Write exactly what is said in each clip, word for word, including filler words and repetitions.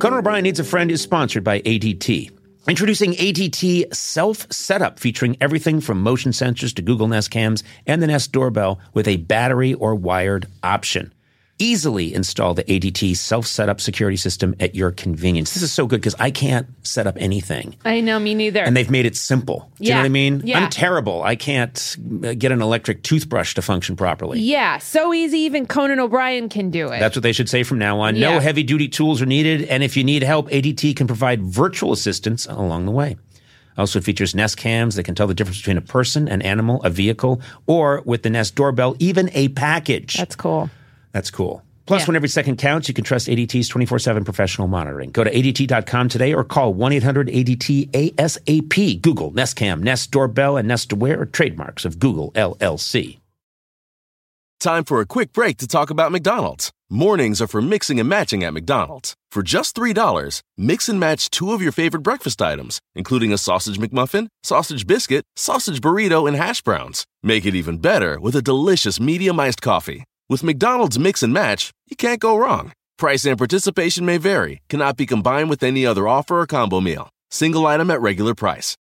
Conan O'Brien Needs a Friend is sponsored by A D T. Introducing A D T Self Setup, featuring everything from motion sensors to Google Nest Cams and the Nest Doorbell with a battery or wired option. Easily install the A D T Self Setup security system at your convenience. This is so good because I can't set up anything. I know, me neither. And they've made it simple. Do yeah. you know what I mean? Yeah. I'm terrible. I can't get an electric toothbrush to function properly. Yeah, so easy even Conan O'Brien can do it. That's what they should say from now on. Yeah. No heavy-duty tools are needed, and if you need help, A D T can provide virtual assistance along the way. Also features Nest Cams that can tell the difference between a person, an animal, a vehicle, or with the Nest Doorbell, even a package. That's cool. That's cool. Plus, Yeah. when every second counts, you can trust A D T's twenty-four seven professional monitoring. Go to A D T dot com today or call one eight hundred A D T A S A P. Google, Nest Cam, Nest Doorbell, and Nest Aware are trademarks of Google, L L C. Time for a quick break to talk about McDonald's. Mornings are for mixing and matching at McDonald's. For just three dollars, mix and match two of your favorite breakfast items, including a sausage McMuffin, sausage biscuit, sausage burrito, and hash browns. Make it even better with a delicious medium iced coffee. With McDonald's Mix and Match, you can't go wrong. Price and participation may vary. Cannot be combined with any other offer or combo meal. Single item at regular price.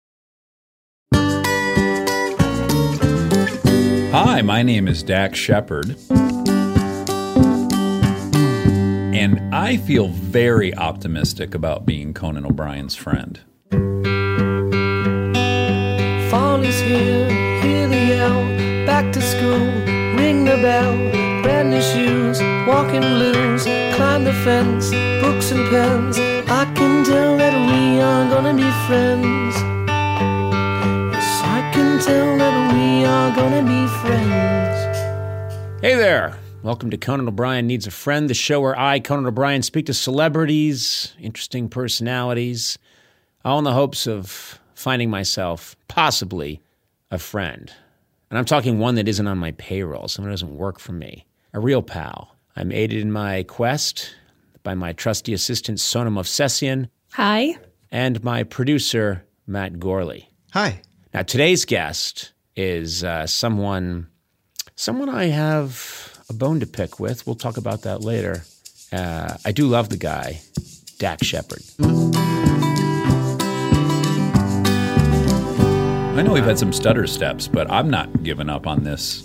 Hi, my name is Dax Shepard. And I feel very optimistic about being Conan O'Brien's friend. Fall is here, hear the yell, back to school, ring the bell, brand new shoes, walking blues, climb the fence, books and pens, I can tell that we are gonna be friends. Yes, I can tell that we are gonna be friends. Hey there. Welcome to Conan O'Brien Needs a Friend, the show where I, Conan O'Brien, speak to celebrities, interesting personalities, all in the hopes of finding myself possibly a friend. And I'm talking one that isn't on my payroll, someone who doesn't work for me, a real pal. I'm aided in my quest by my trusty assistant, Sona Movsesian. Hi. And my producer, Matt Gorley. Hi. Now, today's guest is uh, someone, someone I have a bone to pick with. We'll talk about that later. Uh, I do love the guy, Dax Shepard. I know we've had some stutter steps, but I'm not giving up on this.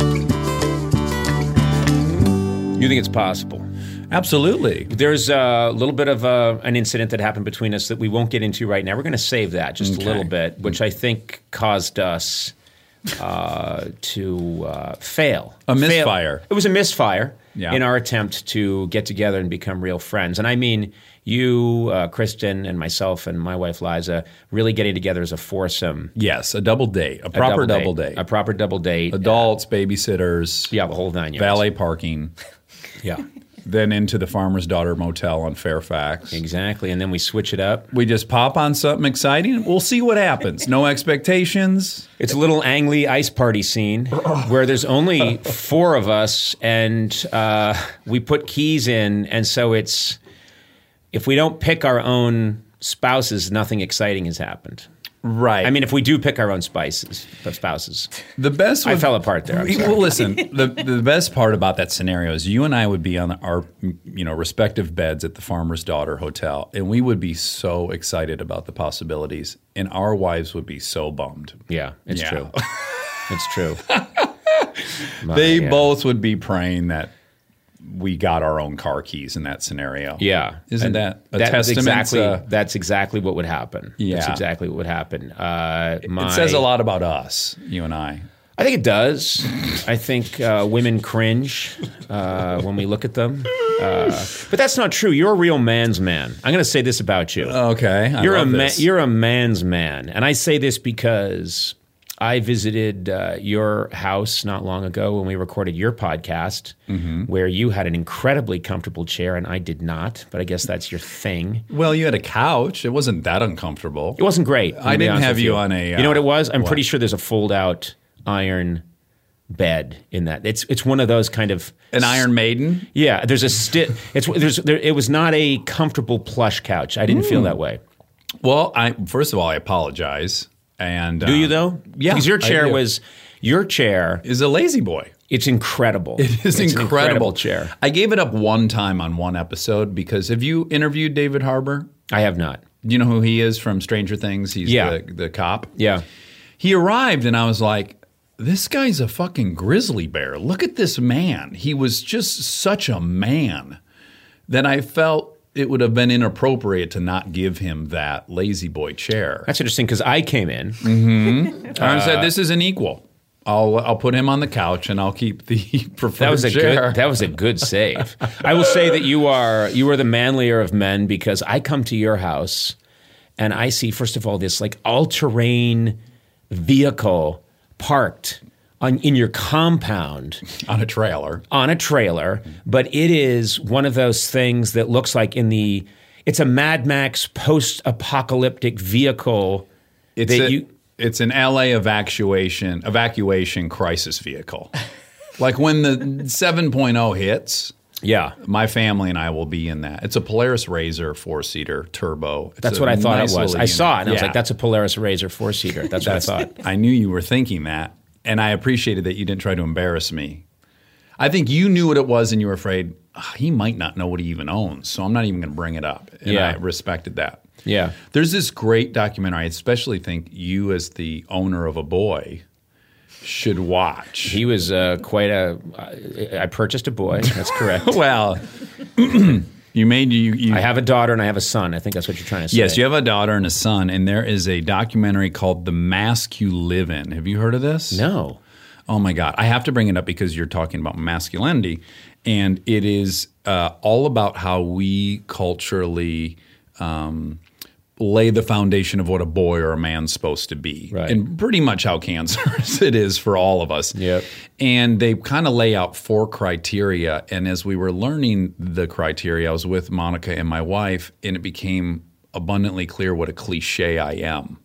You think it's possible? Absolutely. There's a little bit of a, an incident that happened between us that we won't get into right now. We're going to save that just Okay. a little bit, which I think caused us uh, to uh, fail. A Fail. misfire. It was a misfire Yeah. in our attempt to get together and become real friends. And I mean you, uh, Kristen, and myself and my wife, Liza, really getting together as a foursome. Yes, a double date, a proper a double date. A proper double date. Adults, babysitters, Yeah, the whole nine yards. valet parking, Yeah, then into the Farmer's Daughter Motel on Fairfax. exactly. And then we switch it up. We just pop on something exciting. We'll see what happens. No expectations. It's a little Ang Lee ice party scene where there's only four of us, and uh, we put keys in, and so it's if we don't pick our own spouses, nothing exciting has happened. Right. I mean, if we do pick our own spices, spouses, the best. I would- fell apart there. I'm sorry. Well, listen. the The best part about that scenario is you and I would be on our, you know, respective beds at the Farmer's Daughter Hotel, and we would be so excited about the possibilities, and our wives would be so bummed. Yeah, it's Yeah. true. It's true. My, They uh, both would be praying that we got our own car keys in that scenario. Yeah, Isn't And that a that's testament Exactly, to- that's exactly what would happen. Yeah. That's exactly what would happen. Uh, my, It says a lot about us, you and I. I think it does. I think uh, women cringe uh, when we look at them. Uh, but that's not true. You're a real man's man. I'm going to say this about you. Okay, I you're love a ma- this. you're a man's man, and I say this because I visited uh, your house not long ago when we recorded your podcast, Mm-hmm. where you had an incredibly comfortable chair and I did not. But I guess that's your thing. Well, you had a couch. It wasn't that uncomfortable. It wasn't great. I to be didn't honest have with you on a, you know what it was? I'm uh, pretty what? sure there's a fold-out iron bed in that. It's it's one of those kind of An Iron Maiden. Yeah, there's a sti- It's there's there, it was not a comfortable plush couch. I didn't Hmm. feel that way. Well, I first of all, I apologize. And Do you um, though? Yeah, because your I chair do. was your chair. is a lazy boy. It's incredible. It is it's incredible. An incredible chair. I gave it up one time on one episode because have you interviewed David Harbour? I have not. Do you know who he is from Stranger Things? He's yeah. the, the cop. Yeah. He arrived and I was like, this guy's a fucking grizzly bear. Look at this man. He was just such a man that I felt it would have been inappropriate to not give him that lazy boy chair. That's interesting because I came in. Mm-hmm. I said, this is an equal. I'll I'll put him on the couch and I'll keep the preferred that was a chair. good that was a good save. I will say that you are you are the manlier of men because I come to your house and I see first of all this like all-terrain vehicle parked on in your compound on a trailer. On a trailer, but it is one of those things that looks like in the it's a Mad Max post-apocalyptic vehicle it's that a, you It's an L A evacuation evacuation crisis vehicle. Like when the seven point oh hits, yeah, my family and I will be in that. It's a Polaris Razor four-seater turbo. It's that's what I thought nice it was. I unit. saw it and I was yeah. like, that's a Polaris Razor four-seater. That's what I thought. I knew you were thinking that, and I appreciated that you didn't try to embarrass me. I think you knew what it was and you were afraid oh, he might not know what he even owns, so I'm not even going to bring it up. And yeah. I respected that. Yeah. There's this great documentary. I especially think you as the owner of a boy should watch. He was uh, quite a – I purchased a boy. That's correct. Well, you made you, you – I have a daughter and I have a son. I think that's what you're trying to say. Yes, you have a daughter and a son, and there is a documentary called The Mask You Live In. Have you heard of this? No. Oh, my God. I have to bring it up because you're talking about masculinity, and it is uh, all about how we culturally um, – lay the foundation of what a boy or a man's supposed to be. Right. And pretty much how cancerous it is for all of us. Yep. And they kind of lay out four criteria. And as we were learning the criteria, I was with Monica and my wife, and it became abundantly clear what a cliche I am.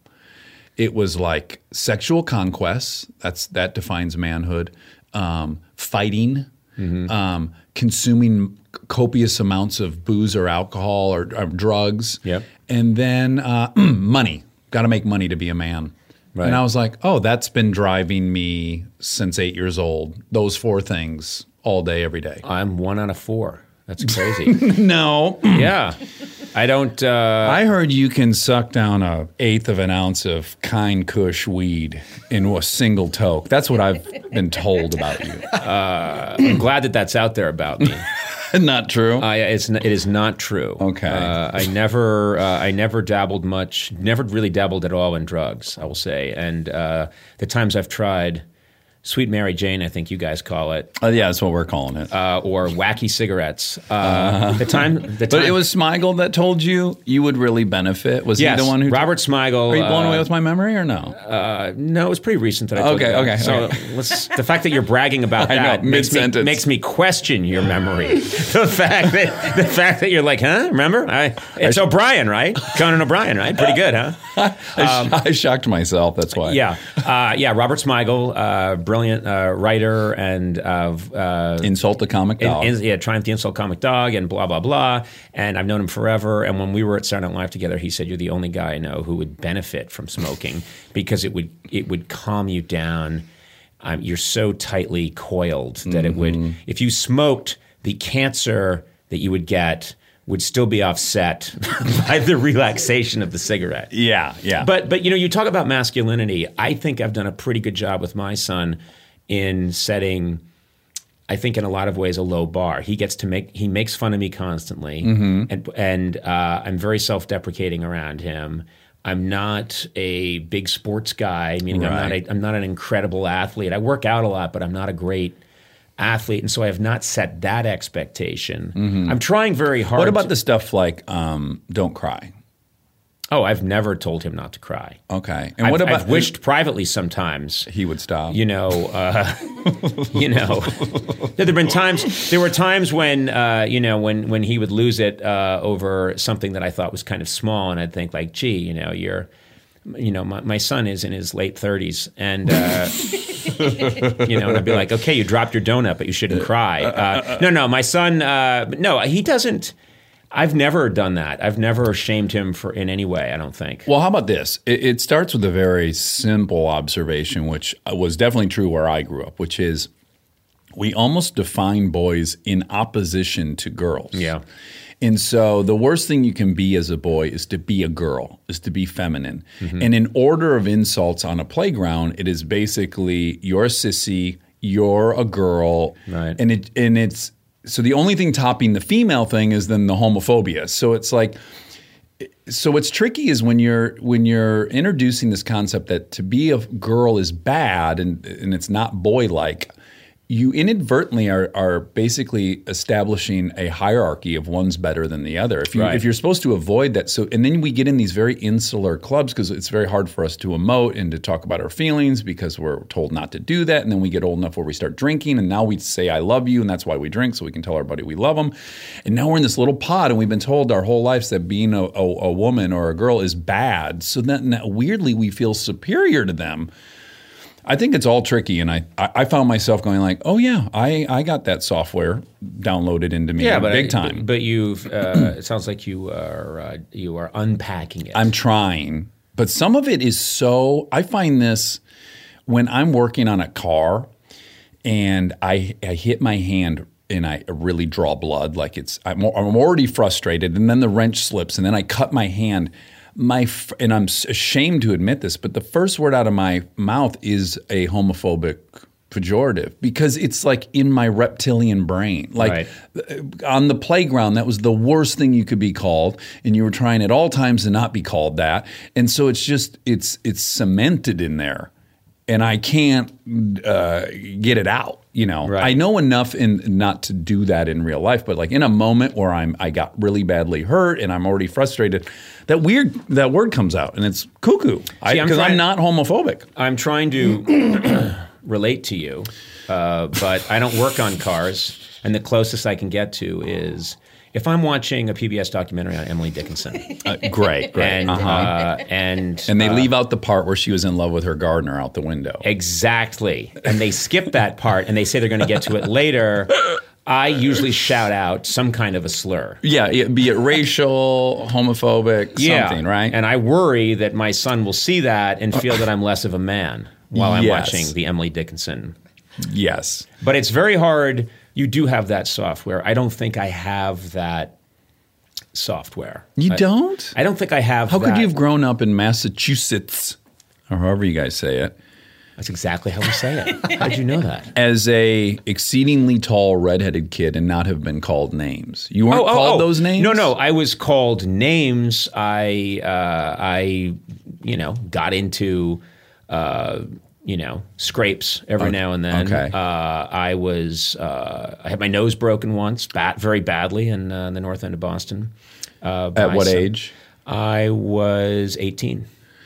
It was like sexual conquest, that's that defines manhood, um, fighting, mm-hmm. um, consuming copious amounts of booze or alcohol or, or drugs. Yep. And then uh, money. Got to make money to be a man. Right. And I was like, oh, that's been driving me since eight years old. Those four things all day, every day. I'm one out of four. That's crazy. No. Yeah. I don't. Uh, I heard you can suck down an eighth of an ounce of Kind Kush weed into a single toke. That's what I've been told about you. Uh, I'm glad that that's out there about me. Not true. Uh, it's n- it is not true. Okay. Uh, I never uh, I never dabbled much. Never really dabbled at all in drugs. I will say, and uh, the times I've tried. Sweet Mary Jane, I think you guys call it. Uh, yeah, that's what we're calling it. Uh, or wacky cigarettes. Uh, uh, the time, the time, but it was Smigel that told you you would really benefit. Was yes, he the one who? Robert Smigel. Are you blown uh, away with my memory or no? Uh, no, it was pretty recent that I told okay, you. Okay, so okay. let's, the fact that you're bragging about I that know, makes, me, mid-sentence. makes me question your memory. the fact that the fact that you're like, huh? Remember? I, it's I sh- O'Brien, right? Conan O'Brien, right? Pretty good, huh? I, sh- um, I shocked myself. That's why. Yeah, uh, yeah. Robert Smigel, uh, brilliant uh, writer and uh, uh, Insult the Comic Dog. In, in, yeah, Triumph the Insult Comic Dog and blah blah blah. And I've known him forever. And when we were at Saturday Night Live together, he said, "You're the only guy I know who would benefit from smoking because it would it would calm you down. Um, you're so tightly coiled that mm-hmm. it would if you smoked, the cancer that you would get." would still be offset by the relaxation of the cigarette. Yeah, yeah. But but you know, you talk about masculinity. I think I've done a pretty good job with my son in setting, I think in a lot of ways, a low bar. He gets to make he makes fun of me constantly, mm-hmm. and and uh, I'm very self-deprecating around him. I'm not a big sports guy, meaning right. I'm not a, I'm not an incredible athlete. I work out a lot, but I'm not a great athlete, and so I have not set that expectation. Mm-hmm. I'm trying very hard. What about to, the stuff like um, don't cry? Oh, I've never told him not to cry. Okay. And I've, what about I've wished privately sometimes he would stop. You know, uh, you know. There have been times. There were times when uh, you know when when he would lose it uh, over something that I thought was kind of small, and I'd think like, gee, you know, you're. You know, my, my son is in his late thirties, and uh, you know, and I'd be like, "Okay, you dropped your donut, but you shouldn't cry." Uh, no, no, my son, uh, no, he doesn't. I've never done that. I've never shamed him for in any way. I don't think. Well, how about this? It, it starts with a very simple observation, which was definitely true where I grew up, which is we almost define boys in opposition to girls. Yeah. And so the worst thing you can be as a boy is to be a girl, is to be feminine. Mm-hmm. And in order of insults on a playground, it is basically you're a sissy, you're a girl. Right. And it and it's so the only thing topping the female thing is then the homophobia. So it's like so what's tricky is when you're when you're introducing this concept that to be a girl is bad and and it's not boy-like, you inadvertently are, are basically establishing a hierarchy of one's better than the other. If, you, right. if you're supposed to avoid that, so and then we get in these very insular clubs because it's very hard for us to emote and to talk about our feelings because we're told not to do that. And then we get old enough where we start drinking, and now we say I love you, and that's why we drink, so we can tell our buddy we love them. And now we're in this little pod, and we've been told our whole lives that being a, a, a woman or a girl is bad. So then weirdly we feel superior to them. I think it's all tricky, and I, I found myself going like, oh yeah, I, I got that software downloaded into me yeah, but big I, time. But, but you've uh, it sounds like you are uh, you are unpacking it. I'm trying, but some of it is so. I find this when I'm working on a car, and I I hit my hand and I really draw blood, like it's I'm, I'm already frustrated, and then the wrench slips, and then I cut my hand. My and I'm ashamed to admit this, but the first word out of my mouth is a homophobic pejorative because it's like in my reptilian brain. Like right. on the playground, that was the worst thing you could be called, and you were trying at all times to not be called that. And so it's just it's it's cemented in there, and I can't uh, get it out. You know, right. I know enough in not to do that in real life, but like in a moment where I'm I got really badly hurt and I'm already frustrated, that weird that word comes out and it's cuckoo because I'm, I'm not homophobic. I'm trying to relate to you, uh, but I don't work on cars, and the closest I can get to is if I'm watching a P B S documentary on Emily Dickinson. Uh, great, great. And, uh-huh. uh, and, and they uh, leave out the part where she was in love with her gardener out the window. Exactly. And they skip that part, and they say they're going to get to it later. I usually shout out some kind of a slur. Yeah, be it racial, homophobic, yeah. something, right? And I worry that my son will see that and feel that I'm less of a man while I'm yes. watching the Emily Dickinson. Yes. But it's very hard. You do have that software. I don't think I have that software. You I, don't? I don't think I have How that. could you have grown up in Massachusetts, or however you guys say it? That's exactly how we say it. How'd you know that? As a exceedingly tall redheaded kid and not have been called names. You weren't oh, oh, called oh. those names? No, no. I was called names. I, uh, I, you know, got into... Uh, you know, scrapes every okay. now and then. Okay. Uh, I was, uh, I had my nose broken once, bat, very badly in, uh, in the north end of Boston. Uh, At what some, age? I was eighteen.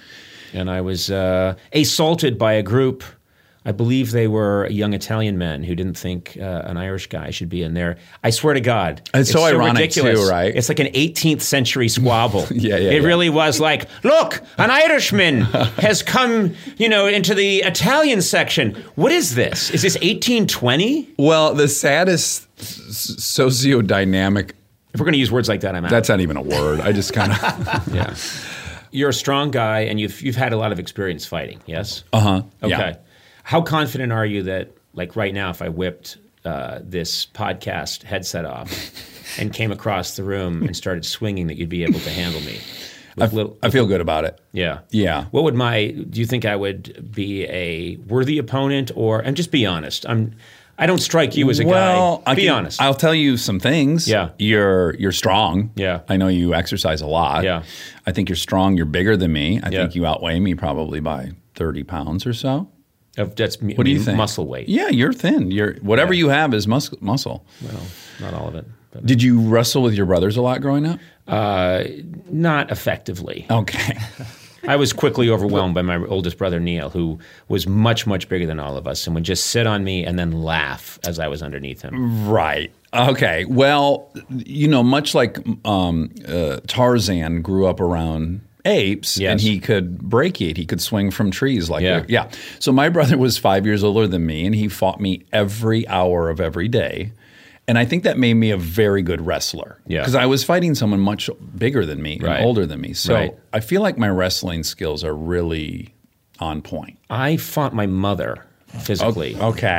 And I was uh, assaulted by a group. I believe they were young Italian men who didn't think uh, an Irish guy should be in there. I swear to God. It's, it's so, so ironic ridiculous. too, right? It's like an eighteenth century squabble. yeah, yeah, It yeah. really was like, look, an Irishman has come, you know, into the Italian section. What is this? Is this eighteen twenty? Well, the saddest s- sociodynamic... If we're going to use words like that, I'm out. That's not even a word. I just kind of... yeah. You're a strong guy, and you've you've had a lot of experience fighting, yes? Uh-huh. Okay. Yeah. How confident are you that, like right now, if I whipped uh, this podcast headset off and came across the room and started swinging, that you'd be able to handle me? I, f- little, I feel good about it. Yeah. Yeah. What would my, do you think I would be a worthy opponent or, and just be honest, I'm, I don't strike you as a well, guy. I Be can, honest. I'll tell you some things. Yeah. You're you're strong. Yeah. I know you exercise a lot. Yeah. I think you're strong. You're bigger than me. I yeah. think you outweigh me probably by thirty pounds or so. That's what do you think? Muscle weight. Yeah, you're thin. You're whatever yeah. you have is mus- muscle. Well, not all of it. But. Did you wrestle with your brothers a lot growing up? Uh, not effectively. Okay. I was quickly overwhelmed by my oldest brother, Neil, who was much, much bigger than all of us and would just sit on me and then laugh as I was underneath him. Right. Okay. Well, you know, much like um, uh, Tarzan grew up around apes, yes. and he could brachiate. He could swing from trees like yeah. a, yeah. So my brother was five years older than me, and he fought me every hour of every day. And I think that made me a very good wrestler. Yeah. Because I was fighting someone much bigger than me right. and older than me. So right. I feel like my wrestling skills are really on point. I fought my mother physically. Okay.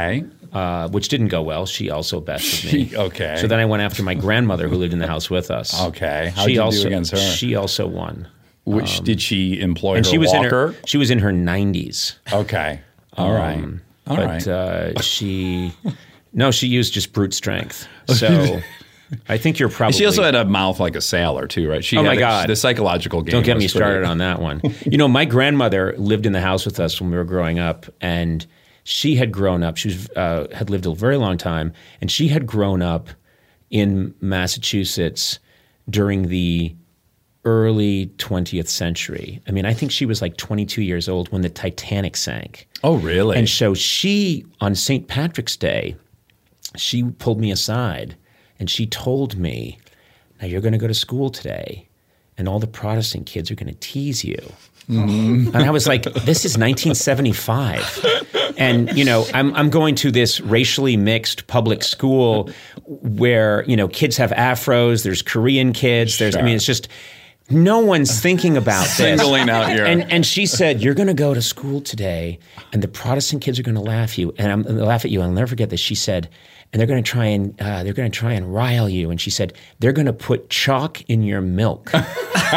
uh, which didn't go well. She also bested me. Okay. So then I went after my grandmother who lived in the house with us. Okay. How she did you also, do against her? She also won. Which, um, did she employ and her she was walker? In her, she was in her nineties. Okay. All right. Um, All but, right. uh, she, no, she used just brute strength. So I think you're probably. She also had a mouth like a sailor too, right? She oh had my a, God. The psychological game. Don't get was me started pretty... on that one. You know, my grandmother lived in the house with us when we were growing up, and she had grown up. She was, uh, had lived a very long time, and she had grown up in Massachusetts during the early twentieth century. I mean, I think she was like twenty-two years old when the Titanic sank. Oh, really? And so she, on Saint Patrick's Day, she pulled me aside and she told me, now you're going to go to school today and all the Protestant kids are going to tease you. Mm-hmm. And I was like, this is nineteen seventy-five. And, you know, I'm I'm going to this racially mixed public school where, you know, kids have afros, there's Korean kids, there's, sure. I mean, it's just, no one's thinking about this. Singling out your... And, and she said, you're going to go to school today and the Protestant kids are going to laugh you and I'm going to laugh at you. I'll never forget this. She said, and they're going to try and uh, they're going to try and rile you. And she said, they're going to put chalk in your milk. And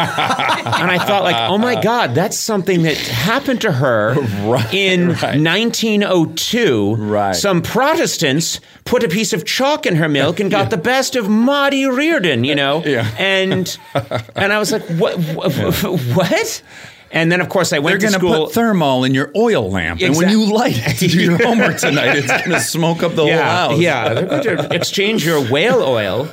I thought like, oh my God, that's something that happened to her right, in right. nineteen oh two. Right. Some Protestants put a piece of chalk in her milk and got yeah. the best of Maudie Reardon, you know? Yeah. And and I was like, what? What? what? And then, of course, I went They're to gonna school. Put thermal in your oil lamp, Exactly. and when you light it to do your homework tonight, it's going to smoke up the yeah, whole house. Yeah, they're going to exchange your whale oil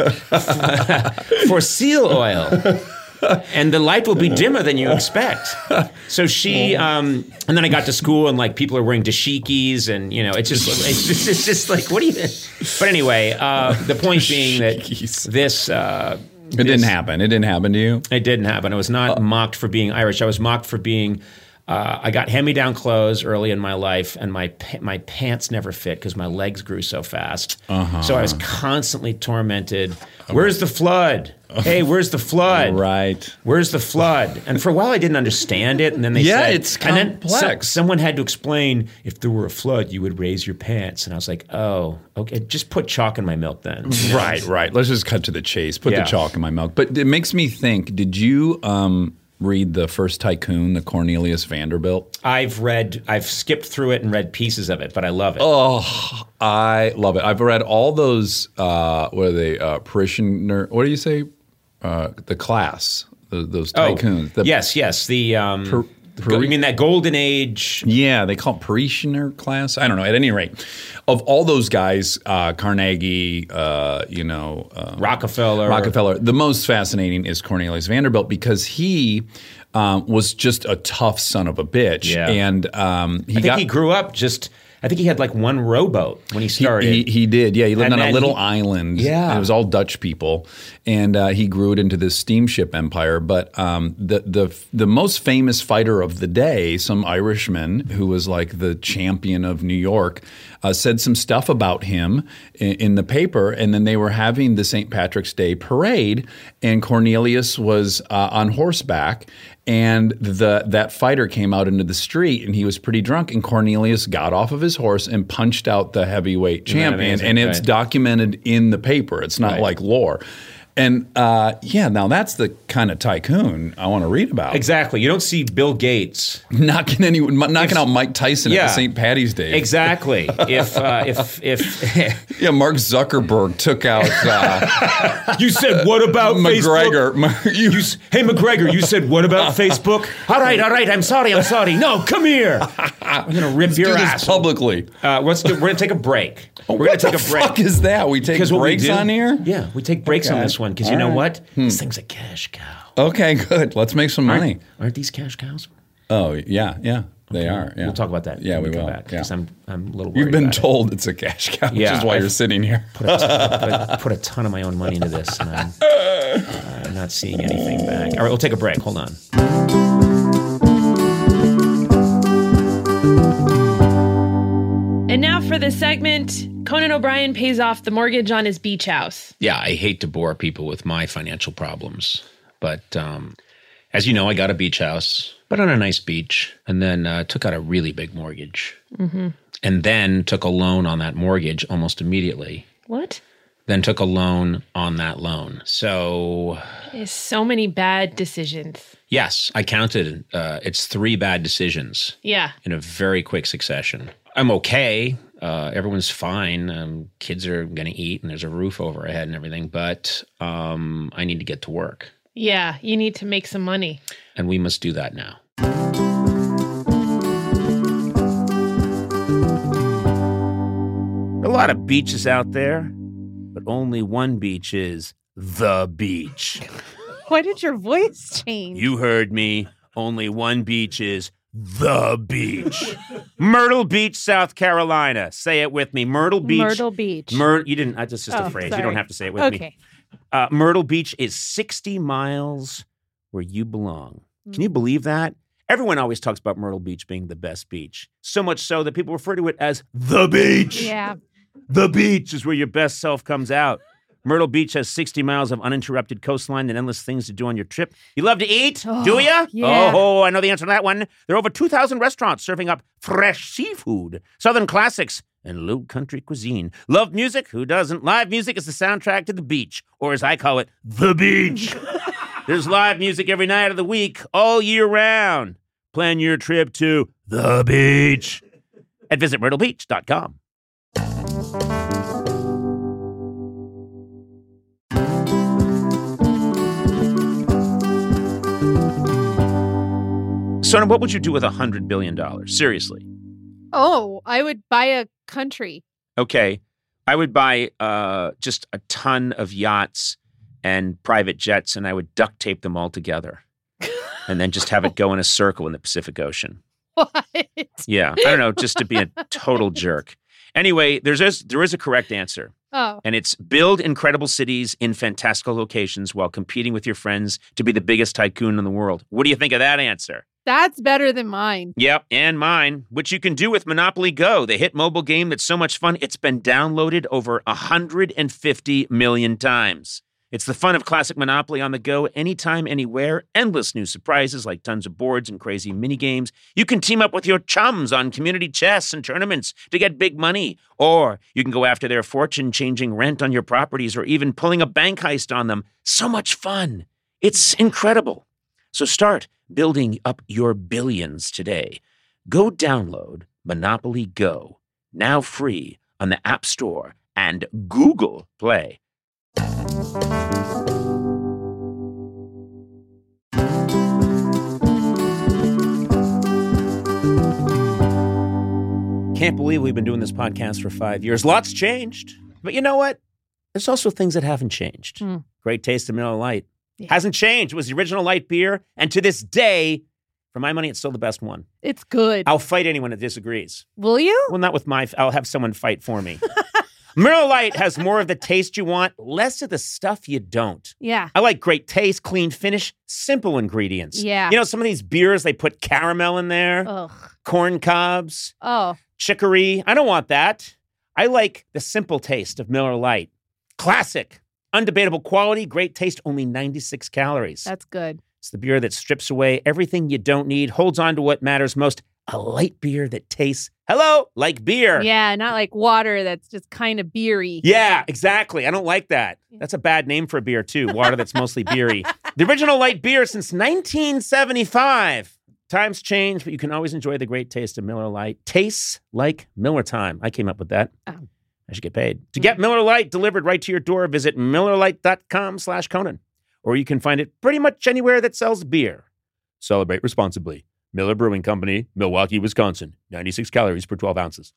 for seal oil. And the light will be dimmer than you expect. So she, um, and then I got to school and like people are wearing dashikis and, you know, it's just, it's just, it's just like, what do you, but anyway, uh, the point being that this, uh, It this, didn't happen. It didn't happen to you? It didn't happen. I was not uh, mocked for being Irish. I was mocked for being, uh, I got hand-me-down clothes early in my life and my my pants never fit because my legs grew so fast. Uh-huh. So I was constantly tormented. Okay. Where's the flood? Hey, where's the flood? Right. Where's the flood? And for a while I didn't understand it. And then they yeah, said, it's complex. And then so, someone had to explain, if there were a flood, you would raise your pants. And I was like, oh, okay, just put chalk in my milk then. Right, right. Let's just cut to the chase. Put yeah. the chalk in my milk. But it makes me think, did you um, read the first Tycoon, the Cornelius Vanderbilt? I've read, I've skipped through it and read pieces of it, but I love it. Oh, I love it. I've read all those, uh, what are they, uh, parishioner, what do you say? Uh, the class, the, those tycoons. Oh, the, yes, yes. The um, per, per, you mean that golden age? Yeah, they call it parishioner class. I don't know. At any rate, of all those guys, uh, Carnegie, uh, you know, uh, Rockefeller, Rockefeller. The most fascinating is Cornelius Vanderbilt because he um, was just a tough son of a bitch, yeah. and um, he I think got, he grew up just. I think he had like one rowboat when he started. He, he, he did, yeah. He lived and on a little he, island. Yeah. It was all Dutch people. And uh, he grew it into this steamship empire. But um, the, the the most famous fighter of the day, some Irishman who was like the champion of New York, uh, said some stuff about him in, in the paper. And then they were having the Saint Patrick's Day parade. And Cornelius was uh, on horseback. And the that fighter came out into the street, and he was pretty drunk. And Cornelius got off of his horse and punched out the heavyweight champion. And it's right. documented in the paper. It's not right. like lore. And uh, yeah, now that's the kind of tycoon I want to read about. Exactly. You don't see Bill Gates knocking any knocking if, out Mike Tyson yeah, at the Saint Patty's Day. Exactly. if uh, if if yeah, Mark Zuckerberg took out. Uh, you said what about McGregor? Facebook? you, you, hey McGregor, you said what about Facebook? All right, all right. I'm sorry. I'm sorry. No, come here. I'm gonna rip let's your do ass this publicly. Uh, let's do, we're gonna take a break. Oh, we're what gonna the take a break. fuck is that? We take breaks we on here? Yeah, we take breaks okay. on this one. Because you All know right. what? Hmm. This thing's a cash cow. Okay, good. Let's make some money. Aren't, aren't these cash cows? Oh, yeah, yeah. They okay. are. Yeah. We'll talk about that. Yeah, we come will. Back, because yeah. I'm, I'm a little worried You've been about told it. it's a cash cow, which yeah, is why I've you're sitting here. Put a, ton, put, a, put a ton of my own money into this, and I'm uh, not seeing anything back. All right, we'll take a break. Hold on. And now for the segment, Conan O'Brien pays off the mortgage on his beach house. Yeah, I hate to bore people with my financial problems, but um, As you know, I got a beach house, but on a nice beach, and then uh, took out a really big mortgage. Mm-hmm. And then took a loan on that mortgage almost immediately. What? Then took a loan on that loan. So... There's so many bad decisions. Yes, I counted. Uh, it's three bad decisions. Yeah. In a very quick succession. I'm okay. Uh, everyone's fine. Um, kids are going to eat, and there's a roof over our head and everything. But um, I need to get to work. Yeah, you need to make some money. And we must do that now. A lot of beaches out there, but only one beach is the beach. Why did your voice change? You heard me. Only one beach is the beach. Myrtle Beach, South Carolina. Say it with me. Myrtle Beach. Myrtle Beach. Myr- you didn't. That's just Oh, a phrase. sorry. You don't have to say it with Okay. me. Uh, Myrtle Beach is sixty miles where you belong. Can you believe that? Everyone always talks about Myrtle Beach being the best beach. So much so that people refer to it as the beach. Yeah. The beach is where your best self comes out. Myrtle Beach has sixty miles of uninterrupted coastline and endless things to do on your trip. You love to eat, Oh, do ya? yeah. Oh, I know the answer to that one. There are over two thousand restaurants serving up fresh seafood, southern classics, and low country cuisine. Love music? Who doesn't? Live music is the soundtrack to the beach, or as I call it, the beach. There's live music every night of the week, all year round. Plan your trip to the beach at visit myrtle beach dot com. Sona, what would you do with one hundred billion dollars? Seriously. Oh, I would buy a country. Okay. I would buy uh, just a ton of yachts and private jets, and I would duct tape them all together and then just have it go in a circle in the Pacific Ocean. What? Yeah. I don't know, just to be a total jerk. Anyway, there's a, there is a correct answer. Oh. And it's build incredible cities in fantastical locations while competing with your friends to be the biggest tycoon in the world. What do you think of that answer? That's better than mine. Yep, and mine, which you can do with Monopoly Go, the hit mobile game that's so much fun, it's been downloaded over one hundred fifty million times. It's the fun of classic Monopoly on the go, anytime, anywhere, endless new surprises like tons of boards and crazy mini-games. You can team up with your chums on community chess and tournaments to get big money, or you can go after their fortune changing rent on your properties or even pulling a bank heist on them. So much fun. It's incredible. So start building up your billions today. Go download Monopoly Go, now free on the App Store and Google Play. Can't believe we've been doing this podcast for five years. Lots changed. But you know what? There's also things that haven't changed. Hmm. Great taste of Miller Lite. Yeah. Hasn't changed. It was the original light beer. And to this day, for my money, it's still the best one. It's good. I'll fight anyone that disagrees. Will you? Well, not with my, I'll have someone fight for me. Miller Lite has more of the taste you want, less of the stuff you don't. Yeah. I like great taste, clean finish, simple ingredients. Yeah. You know, some of these beers, they put caramel in there, Ugh. corn cobs, Oh. chicory. I don't want that. I like the simple taste of Miller Lite. Classic, undebatable quality, great taste, only ninety-six calories. That's good. It's the beer that strips away everything you don't need, holds on to what matters most. A light beer that tastes, hello, like beer. Yeah, not like water that's just kind of beery. Yeah, exactly. I don't like that. That's a bad name for a beer, too. Water that's mostly beery. The original light beer since nineteen seventy-five. Times change, but you can always enjoy the great taste of Miller Lite. Tastes like Miller time. I came up with that. Oh. I should get paid. To get Miller Lite delivered right to your door, visit miller lite dot com slash Conan. Or you can find it pretty much anywhere that sells beer. Celebrate responsibly. Miller Brewing Company, Milwaukee, Wisconsin. ninety-six calories per twelve ounces.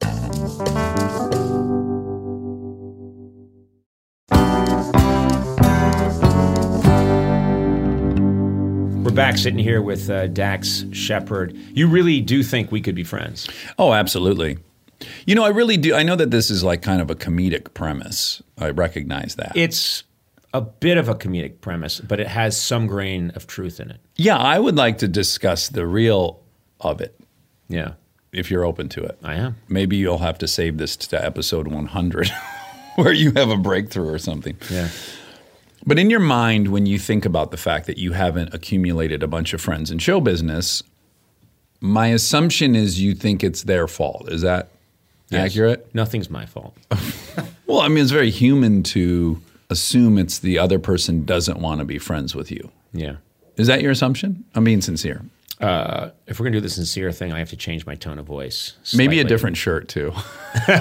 We're back sitting here with uh, Dax Shepard. You really do think we could be friends? Oh, absolutely. You know, I really do. I know that this is like kind of a comedic premise. I recognize that. It's a bit of a comedic premise, but it has some grain of truth in it. Yeah, I would like to discuss the real of it, Yeah, if you're open to it. I am. Maybe you'll have to save this to episode one hundred, where you have a breakthrough or something. Yeah. But in your mind, when you think about the fact that you haven't accumulated a bunch of friends in show business, my assumption is you think it's their fault. Is that Yes. accurate? Nothing's my fault. Well, I mean, it's very human to assume it's the other person doesn't want to be friends with you. Yeah. Is that your assumption? I'm being sincere. Uh, if we're going to do the sincere thing, I have to change my tone of voice. Maybe a slightly. different shirt, too. We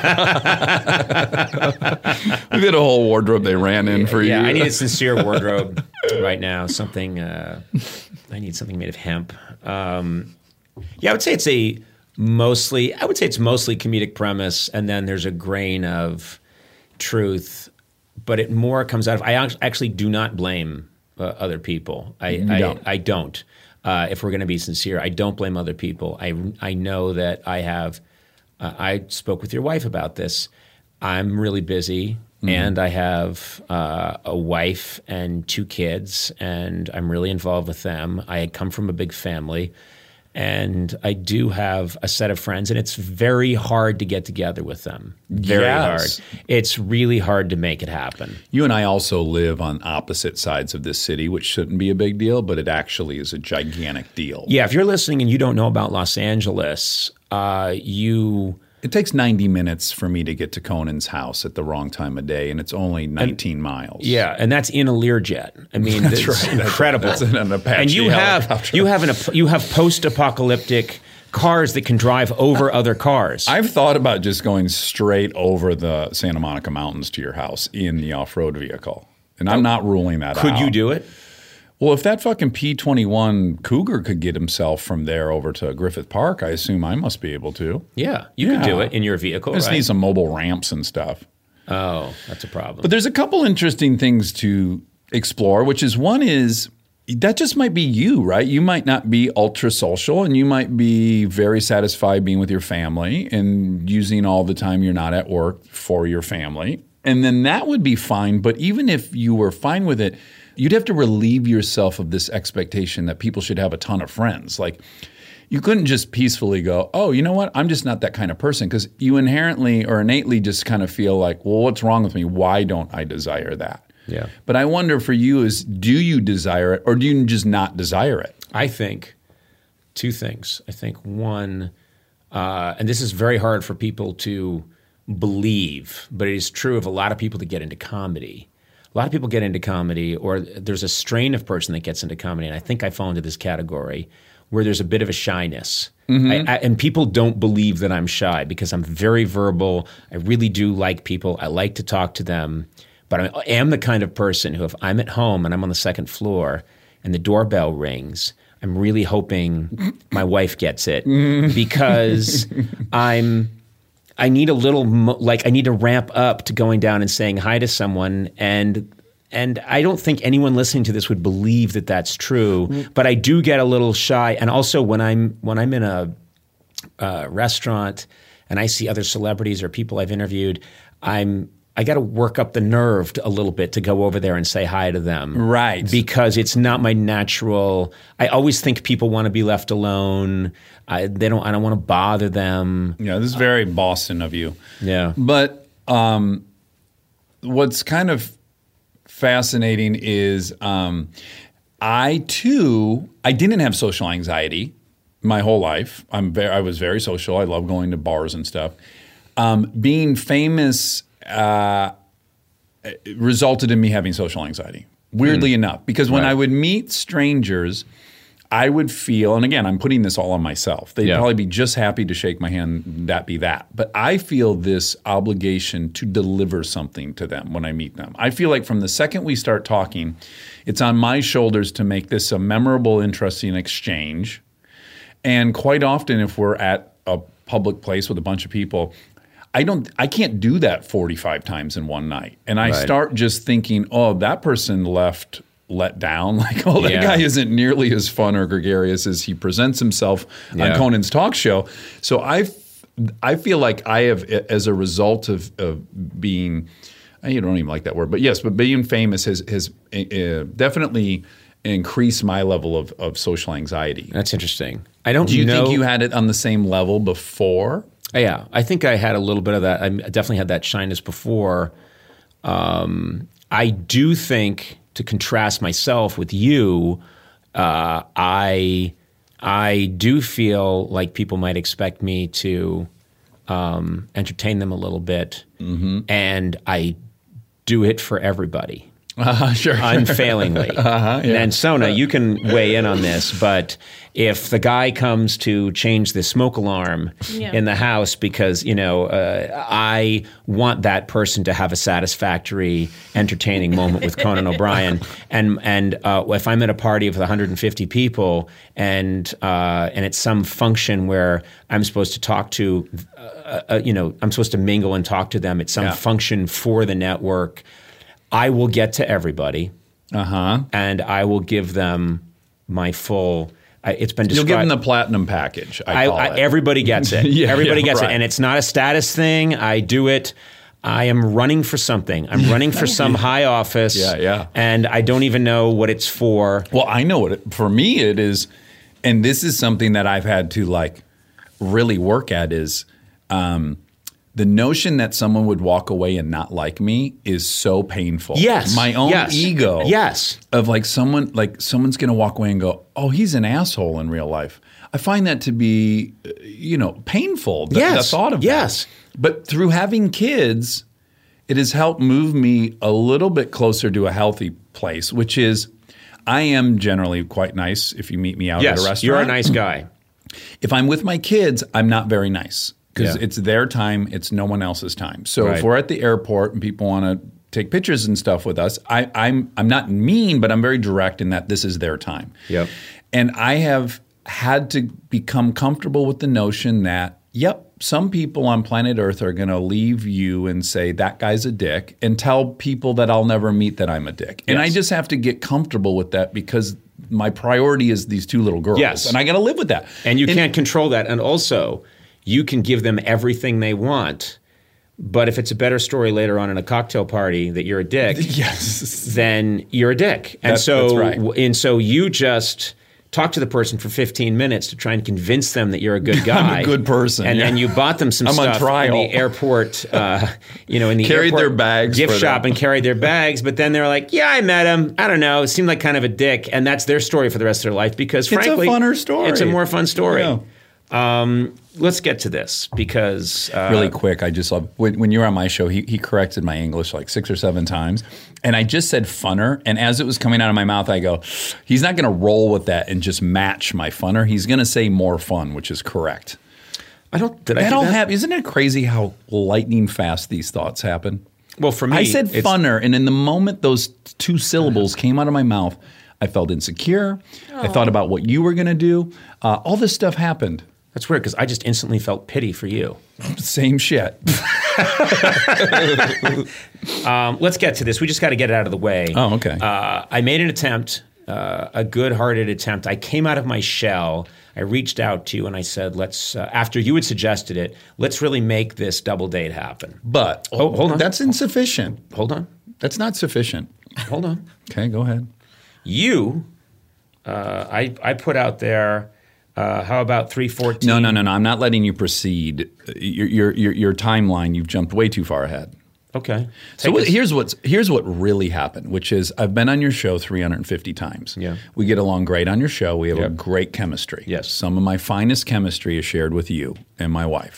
did a whole wardrobe they ran in for Yeah, you. I need a sincere wardrobe right now. Something, uh, I need something made of hemp. Um, yeah, I would say it's a mostly, I would say it's mostly comedic premise, and then there's a grain of truth, but it more comes out of, I act- actually do not blame uh, other people. I, You I, don't. I don't. Uh, if we're going to be sincere, I don't blame other people. I, I know that I have, uh, I spoke with your wife about this. I'm really busy. And I have uh, a wife and two kids, and I'm really involved with them. I come from a big family, and I do have a set of friends, and it's very hard to get together with them. Very Yes. hard. It's really hard to make it happen. You and I also live on opposite sides of this city, which shouldn't be a big deal, but it actually is a gigantic deal. Yeah, if you're listening and you don't know about Los Angeles, uh, you... It takes ninety minutes for me to get to Conan's house at the wrong time of day, and it's only nineteen miles. Yeah, and that's in a Learjet. I mean, That's it's right. incredible. That's in an Apache and you have helicopter. you have an you have post-apocalyptic cars that can drive over other cars. I've thought about just going straight over the Santa Monica Mountains to your house in the off-road vehicle, and I'm not ruling that out. Could you do it? Well, if that fucking P twenty-one Cougar could get himself from there over to Griffith Park, I assume I must be able to. Yeah, you Yeah. could do it in your vehicle. I just right? need some mobile ramps and stuff. Oh, that's a problem. But there's a couple interesting things to explore, which is one is that just might be you, right? You might not be ultra social, and you might be very satisfied being with your family and using all the time you're not at work for your family. And then that would be fine. But even if you were fine with it, you'd have to relieve yourself of this expectation that people should have a ton of friends. Like, you couldn't just peacefully go, oh, you know what? I'm just not that kind of person, because you inherently or innately just kind of feel like, well, what's wrong with me? Why don't I desire that? Yeah. But I wonder for you is, do you desire it, or do you just not desire it? I think two things. I think one, uh, and this is very hard for people to believe, but it is true of a lot of people that get into comedy. A lot of people get into comedy, or there's a strain of person that gets into comedy, and I think I fall into this category, where there's a bit of a shyness. Mm-hmm. I, I, and people don't believe that I'm shy because I'm very verbal. I really do like people. I like to talk to them. But I am the kind of person who, if I'm at home and I'm on the second floor and the doorbell rings, I'm really hoping my wife gets it because I'm I need a little mo- like I need to ramp up to going down and saying hi to someone, and and I don't think anyone listening to this would believe that that's true, but I do get a little shy. And also when I'm when I'm in a uh, restaurant and I see other celebrities or people I've interviewed, I'm I got to work up the nerve to, a little bit to go over there and say hi to them. Right. Because it's not my natural. I always think people want to be left alone. I, they don't. I don't want to bother them. Yeah, this is very Boston of you. Yeah. But um, what's kind of fascinating is um, I too, I didn't have social anxiety my whole life. I'm very, I was very social. I love going to bars and stuff. Um, being famous uh, resulted in me having social anxiety, weirdly mm. enough, because when right. I would meet strangers, I would feel, and again, I'm putting this all on myself. They'd yeah. probably be just happy to shake my hand, that be that. But I feel this obligation to deliver something to them when I meet them. I feel like from the second we start talking, it's on my shoulders to make this a memorable, interesting exchange. And quite often, if we're at a public place with a bunch of people, I don't. I can't do that forty-five times in one night. And I right. start just thinking, oh, that person left let down. Like, oh, that yeah. guy isn't nearly as fun or gregarious as he presents himself yeah. on Conan's talk show. So I, I feel like I have, as a result of, of being, I don't even like that word, but yes, but being famous has has uh, definitely increased my level of, of social anxiety. That's interesting. I don't. Do you know, think you had it on the same level before? Yeah, I think I had a little bit of that. I definitely had that shyness before. Um, I do think, to contrast myself with you, uh, I I do feel like people might expect me to um, entertain them a little bit, mm-hmm. and I do it for everybody. Uh, sure. Unfailingly. uh-huh, yeah. And Sona, you can weigh in on this, but if the guy comes to change the smoke alarm yeah. in the house because, you know, uh, I want that person to have a satisfactory, entertaining moment with Conan O'Brien, and and uh, if I'm at a party of one hundred fifty people and uh, and it's some function where I'm supposed to talk to, uh, uh, you know, I'm supposed to mingle and talk to them, it's some yeah. function for the network, I will get to everybody, uh-huh. and I will give them my full. I, it's been described. You'll give them the platinum package. I call I, it. Everybody gets it. yeah, everybody yeah, gets right. it, and it's not a status thing. I do it. I am running for something. I'm running for some high office. Yeah, yeah. And I don't even know what it's for. Well, I know what it, for me it is, and this is something that I've had to like really work at is. Um, The notion that someone would walk away and not like me is so painful. Yes. My own yes. ego. Yes. Of like someone like someone's going to walk away and go, "Oh, he's an asshole in real life." I find that to be, you know, painful. The, yes. the thought of yes. that. But through having kids, it has helped move me a little bit closer to a healthy place, which is I am generally quite nice if you meet me out yes, at a restaurant. You're a nice guy. If I'm with my kids, I'm not very nice. Because yeah. it's their time, it's no one else's time. So right. if we're at the airport and people want to take pictures and stuff with us, I, I'm I'm not mean, but I'm very direct in that this is their time. Yep. And I have had to become comfortable with the notion that, yep, some people on planet Earth are going to leave you and say, that guy's a dick, and tell people that I'll never meet that I'm a dick. And yes. I just have to get comfortable with that because my priority is these two little girls. Yes. And I got to live with that. And you and, can't control that. And also, you can give them everything they want, but if it's a better story later on in a cocktail party that you're a dick, yes. then you're a dick. And that, so, that's right. and so you just talk to the person for fifteen minutes to try and convince them that you're a good guy. I'm a good person. And yeah. then you bought them some I'm stuff on trial. in the airport, uh, you know, in the carried airport their bags gift for shop them. and carried their bags. But then they're like, yeah, I met him. I don't know. It seemed like kind of a dick. And that's their story for the rest of their life because frankly, it's a funner story. It's a more fun story. Yeah. Um, let's get to this because uh, really quick. I just love when, when you were on my show. He, he corrected my English like six or seven times, and I just said funner. And as it was coming out of my mouth, I go, "He's not going to roll with that and just match my funner. He's going to say more fun, which is correct." I don't. Did I that do all that? happen? Isn't it crazy how lightning fast these thoughts happen? Well, for me, I said it's, funner, and in the moment those two syllables came out of my mouth, I felt insecure. Oh. I thought about what you were going to do. Uh, all this stuff happened. That's weird because I just instantly felt pity for you. Same shit. um, let's get to this. We just got to get it out of the way. Oh, okay. Uh, I made an attempt, uh, a good-hearted attempt. I came out of my shell. I reached out to you and I said, let's, uh, after you had suggested it, let's really make this double date happen. But oh, hold on. That's insufficient. Hold on. That's not sufficient. Hold on. Okay, go ahead. You, uh, I, I put out there, uh, how about three fourteen? No, no, no, no. I'm not letting you proceed. Your, your, your, your timeline, you've jumped way too far ahead. Okay. So what, here's what's here's what really happened, which is I've been on your show three hundred fifty times. Yeah. We get along great on your show. We have yep. a great chemistry. Yes. Some of my finest chemistry is shared with you and my wife.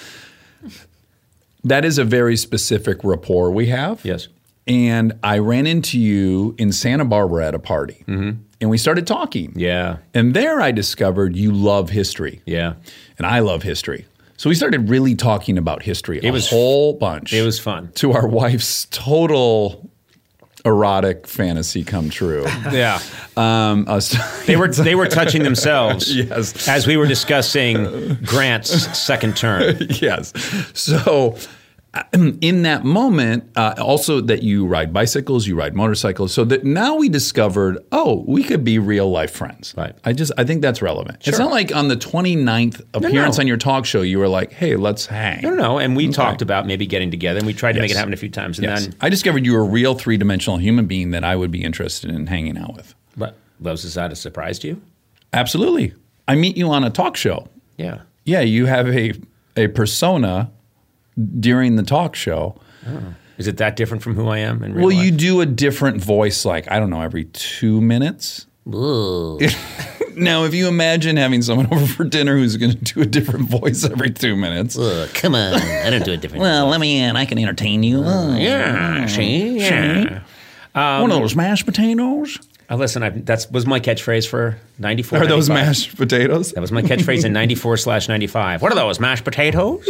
That is a very specific rapport we have. Yes. And I ran into you in Santa Barbara at a party. Mm-hmm. And we started talking. Yeah. And there I discovered you love history. Yeah. And I love history. So we started really talking about history it a was, whole bunch. It was fun. To our wife's total erotic fantasy come true. Yeah. Um, us they were they were touching themselves yes. as we were discussing Grant's second term. Yes. So in that moment, uh, also that you ride bicycles, you ride motorcycles, so that now we discovered, oh, we could be real life friends. Right. I just, I think that's relevant. Sure. It's not like on the twenty-ninth appearance no, no. on your talk show, you were like, hey, let's hang. No, no, no. And we okay. talked about maybe getting together, and we tried to yes. make it happen a few times. And yes. then I discovered you were a real three-dimensional human being that I would be interested in hanging out with. But was that a surprise to you? Absolutely. I meet you on a talk show. Yeah. Yeah, you have a a persona during the talk show. Oh. Is it that different from who I am in real Well, life? you do a different voice, like, I don't know, every two minutes. Ugh. Now, if you imagine having someone over for dinner who's going to do a different voice every two minutes. Ugh, come on. I don't do it different. Well, let me in. I can entertain you. Oh, yeah, see? Yeah. One of those mashed potatoes? Uh, listen, I, that was my catchphase for ninety-four. Are those ninety-five. mashed potatoes? That was my catchphrase in ninety-four slash ninety-five. What are those, mashed potatoes?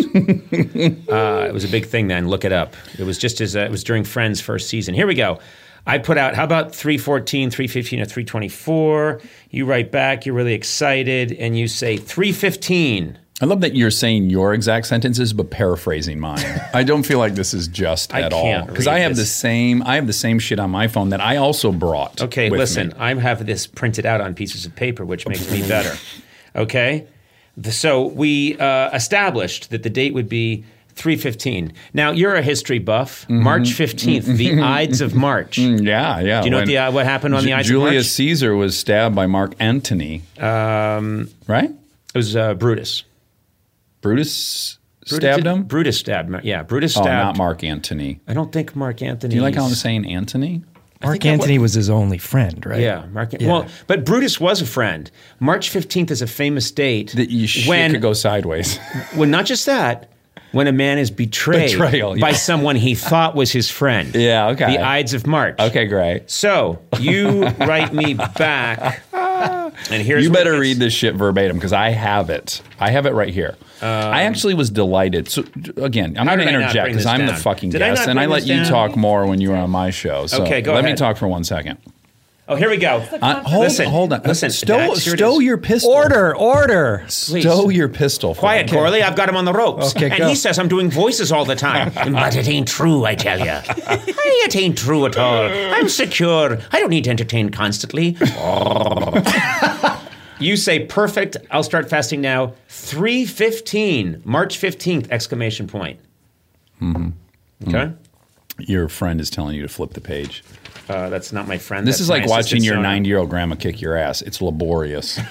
uh, it was a big thing then. Look it up. It was just as, uh, it was during Friends' first season. Here we go. I put out, how about three fourteen, three fifteen, or three twenty-four? You write back, you're really excited, and you say three fifteen. I love that you're saying your exact sentences, but paraphrasing mine. I don't feel like this is just I at all. can't Because read I have this. the same I have the same shit on my phone that I also brought. Okay, with listen, me. I have this printed out on pieces of paper, which makes me better. Okay? The- So we uh, established that the date would be three fifteen. Now, you're a history buff. Mm-hmm. March fifteenth, the Ides of March. Yeah, yeah. Do you know what, when the, uh, what happened on the Ju- Ides Julius of March? Caesar was stabbed by Mark Antony. Um, Right? it was uh, Brutus. Brutus, Brutus stabbed did- him? Brutus stabbed him. Yeah, Brutus Oh, stabbed. not Mark Antony. I don't think Mark Anthony. Do you like how I'm saying Antony? Mark that Antony was his only friend, right? Yeah, Mark. Yeah. Well, but Brutus was a friend. March fifteenth is a famous date That you shit when, could go sideways. when not just that, when a man is betrayed Betrayal, yeah. by someone he thought was his friend. Yeah, okay. The Ides of March. Okay, great. So you write me back, and here's You what better it read is. this shit verbatim because I have it. I have it right here. I actually was delighted. So again, I'm How going to did I not interject bring because this I'm the down? fucking Did I guest, not and I bring let this you down? talk more when you were on my show. So Okay, go let me ahead. talk for one second. Oh, here we go. Uh, hold, Listen, hold on. listen, Stow, Dax, here it stow is. your pistol. Order, order. Please. Stow your pistol. for Quiet, me. Corley. I've got him on the ropes. Okay, and go. he says I'm doing voices all the time. But it ain't true, I tell you. It ain't true at all. I'm secure. I don't need to entertain constantly. You say perfect. I'll start fasting now. three fifteen, March fifteenth, exclamation point. Mm-hmm. Okay? Your friend is telling you to flip the page. Uh, that's not my friend. This That's is my like watching assistant your Sona. ninety-year-old grandma kick your ass. It's laborious.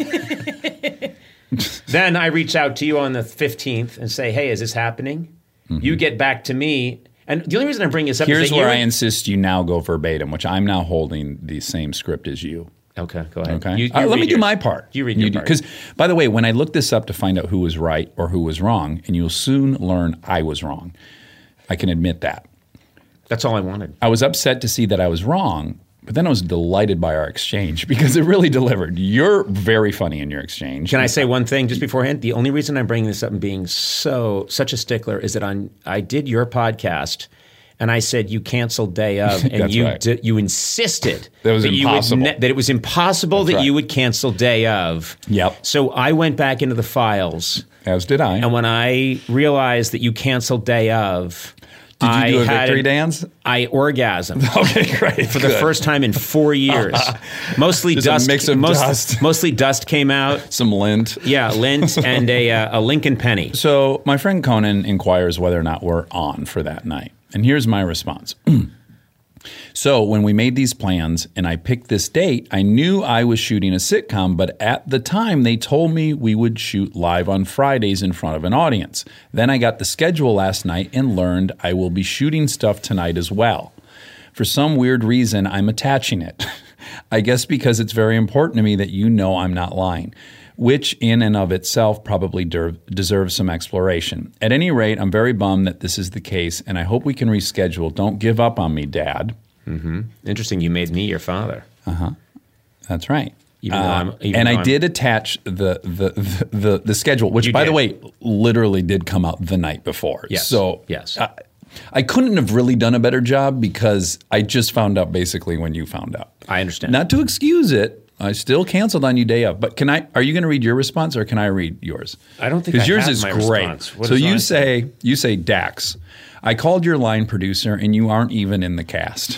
Then I reach out to you on the fifteenth and say, hey, is this happening? You get back to me. And the only reason I bring this up Here's is that where you I insist you now go verbatim, which I'm now holding the same script as you. Okay, go ahead. Okay. You- you Uh, let read me do yours. my part. You read your part. Because, by the way, when I looked this up to find out who was right or who was wrong, and you'll soon learn I was wrong, I can admit that. That's all I wanted. I was upset to see that I was wrong, but then I was delighted by our exchange because it really delivered. You're very funny in your exchange. Can I say one thing just beforehand? The only reason I'm bringing this up and being so such a stickler is that on I did your podcast, and I said you canceled day of, and That's you right. di- you insisted That was you would impossible. ne- that it was impossible That's that right. you would cancel day of. Yep. So I went back into the files, As did I. and when I realized that you canceled day of, Did you I do a had victory an- dance? I orgasmed. Okay, great. For the first time in four years. Mostly Just a dust. mix of most- dust. Mostly dust came out. Some lint. Yeah, lint and a, uh, a Lincoln penny. So my friend Conan inquires whether or not we're on for that night. And here's my response. So when we made these plans and I picked this date, I knew I was shooting a sitcom, but at the time they told me we would shoot live on Fridays in front of an audience. Then I got the schedule last night and learned I will be shooting stuff tonight as well. For some weird reason, I'm attaching it. I guess because it's very important to me that you know I'm not lying, which in and of itself probably der- deserves some exploration. At any rate, I'm very bummed that this is the case, and I hope we can reschedule. Don't give up on me, Dad. Mm-hmm. Interesting. You made me your father. That's right. Even though Uh, I'm- even and though I I'm- did attach the the, the the the schedule, which, You by did. the way, literally did come out the night before. Yes. So Yes. I, I couldn't have really done a better job because I just found out basically when you found out. I understand. Not to excuse it, I still canceled on you day of. But can I? Are you going to read your response or can I read yours? I don't think because I yours have is my great. response. What So does you mine say you say Dax. I called your line producer and you aren't even in the cast.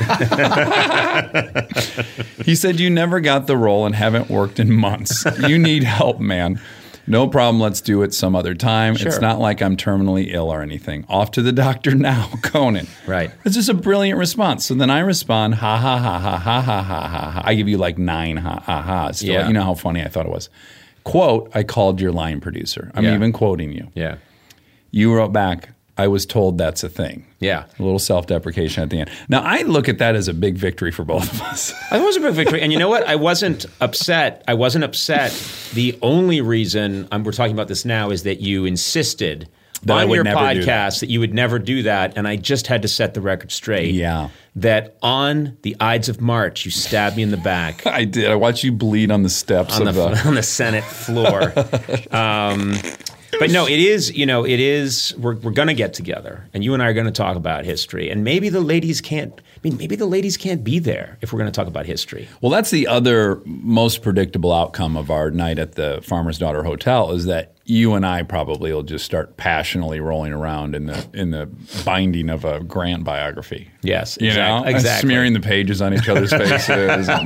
He said you never got the role and haven't worked in months. You need help, man. No problem. Let's do it some other time. Sure. It's not like I'm terminally ill or anything. Off to the doctor now, Conan. Right. It's just a brilliant response. So then I respond, ha ha ha ha ha ha ha ha ha. I give you like nine ha ha ha's. to Yeah. let you know how funny I thought it was. Quote, I called your line producer. I'm Yeah. even quoting you. Yeah. You wrote back, I was told that's a thing. Yeah. A little self-deprecation at the end. Now, I look at that as a big victory for both of us. It was a big victory. And you know what? I wasn't upset. I wasn't upset. The only reason um, we're talking about this now is that you insisted That I on would your never do podcast that. that you would never do that. And I just had to set the record straight. Yeah. That on the Ides of March, you stabbed me in the back. I did. I watched you bleed on the steps on of the, the... on the Senate floor. um, but no, it is, you know, it is, we're, we're going to get together and you and I are going to talk about history. And maybe the ladies can't, I mean, maybe the ladies can't be there if we're going to talk about history. Well, that's the other most predictable outcome of our night at the Farmer's Daughter Hotel is that you and I probably will just start passionately rolling around in the in the binding of a Grant biography. Yes, you exact- know, exactly. smearing the pages on each other's faces. and-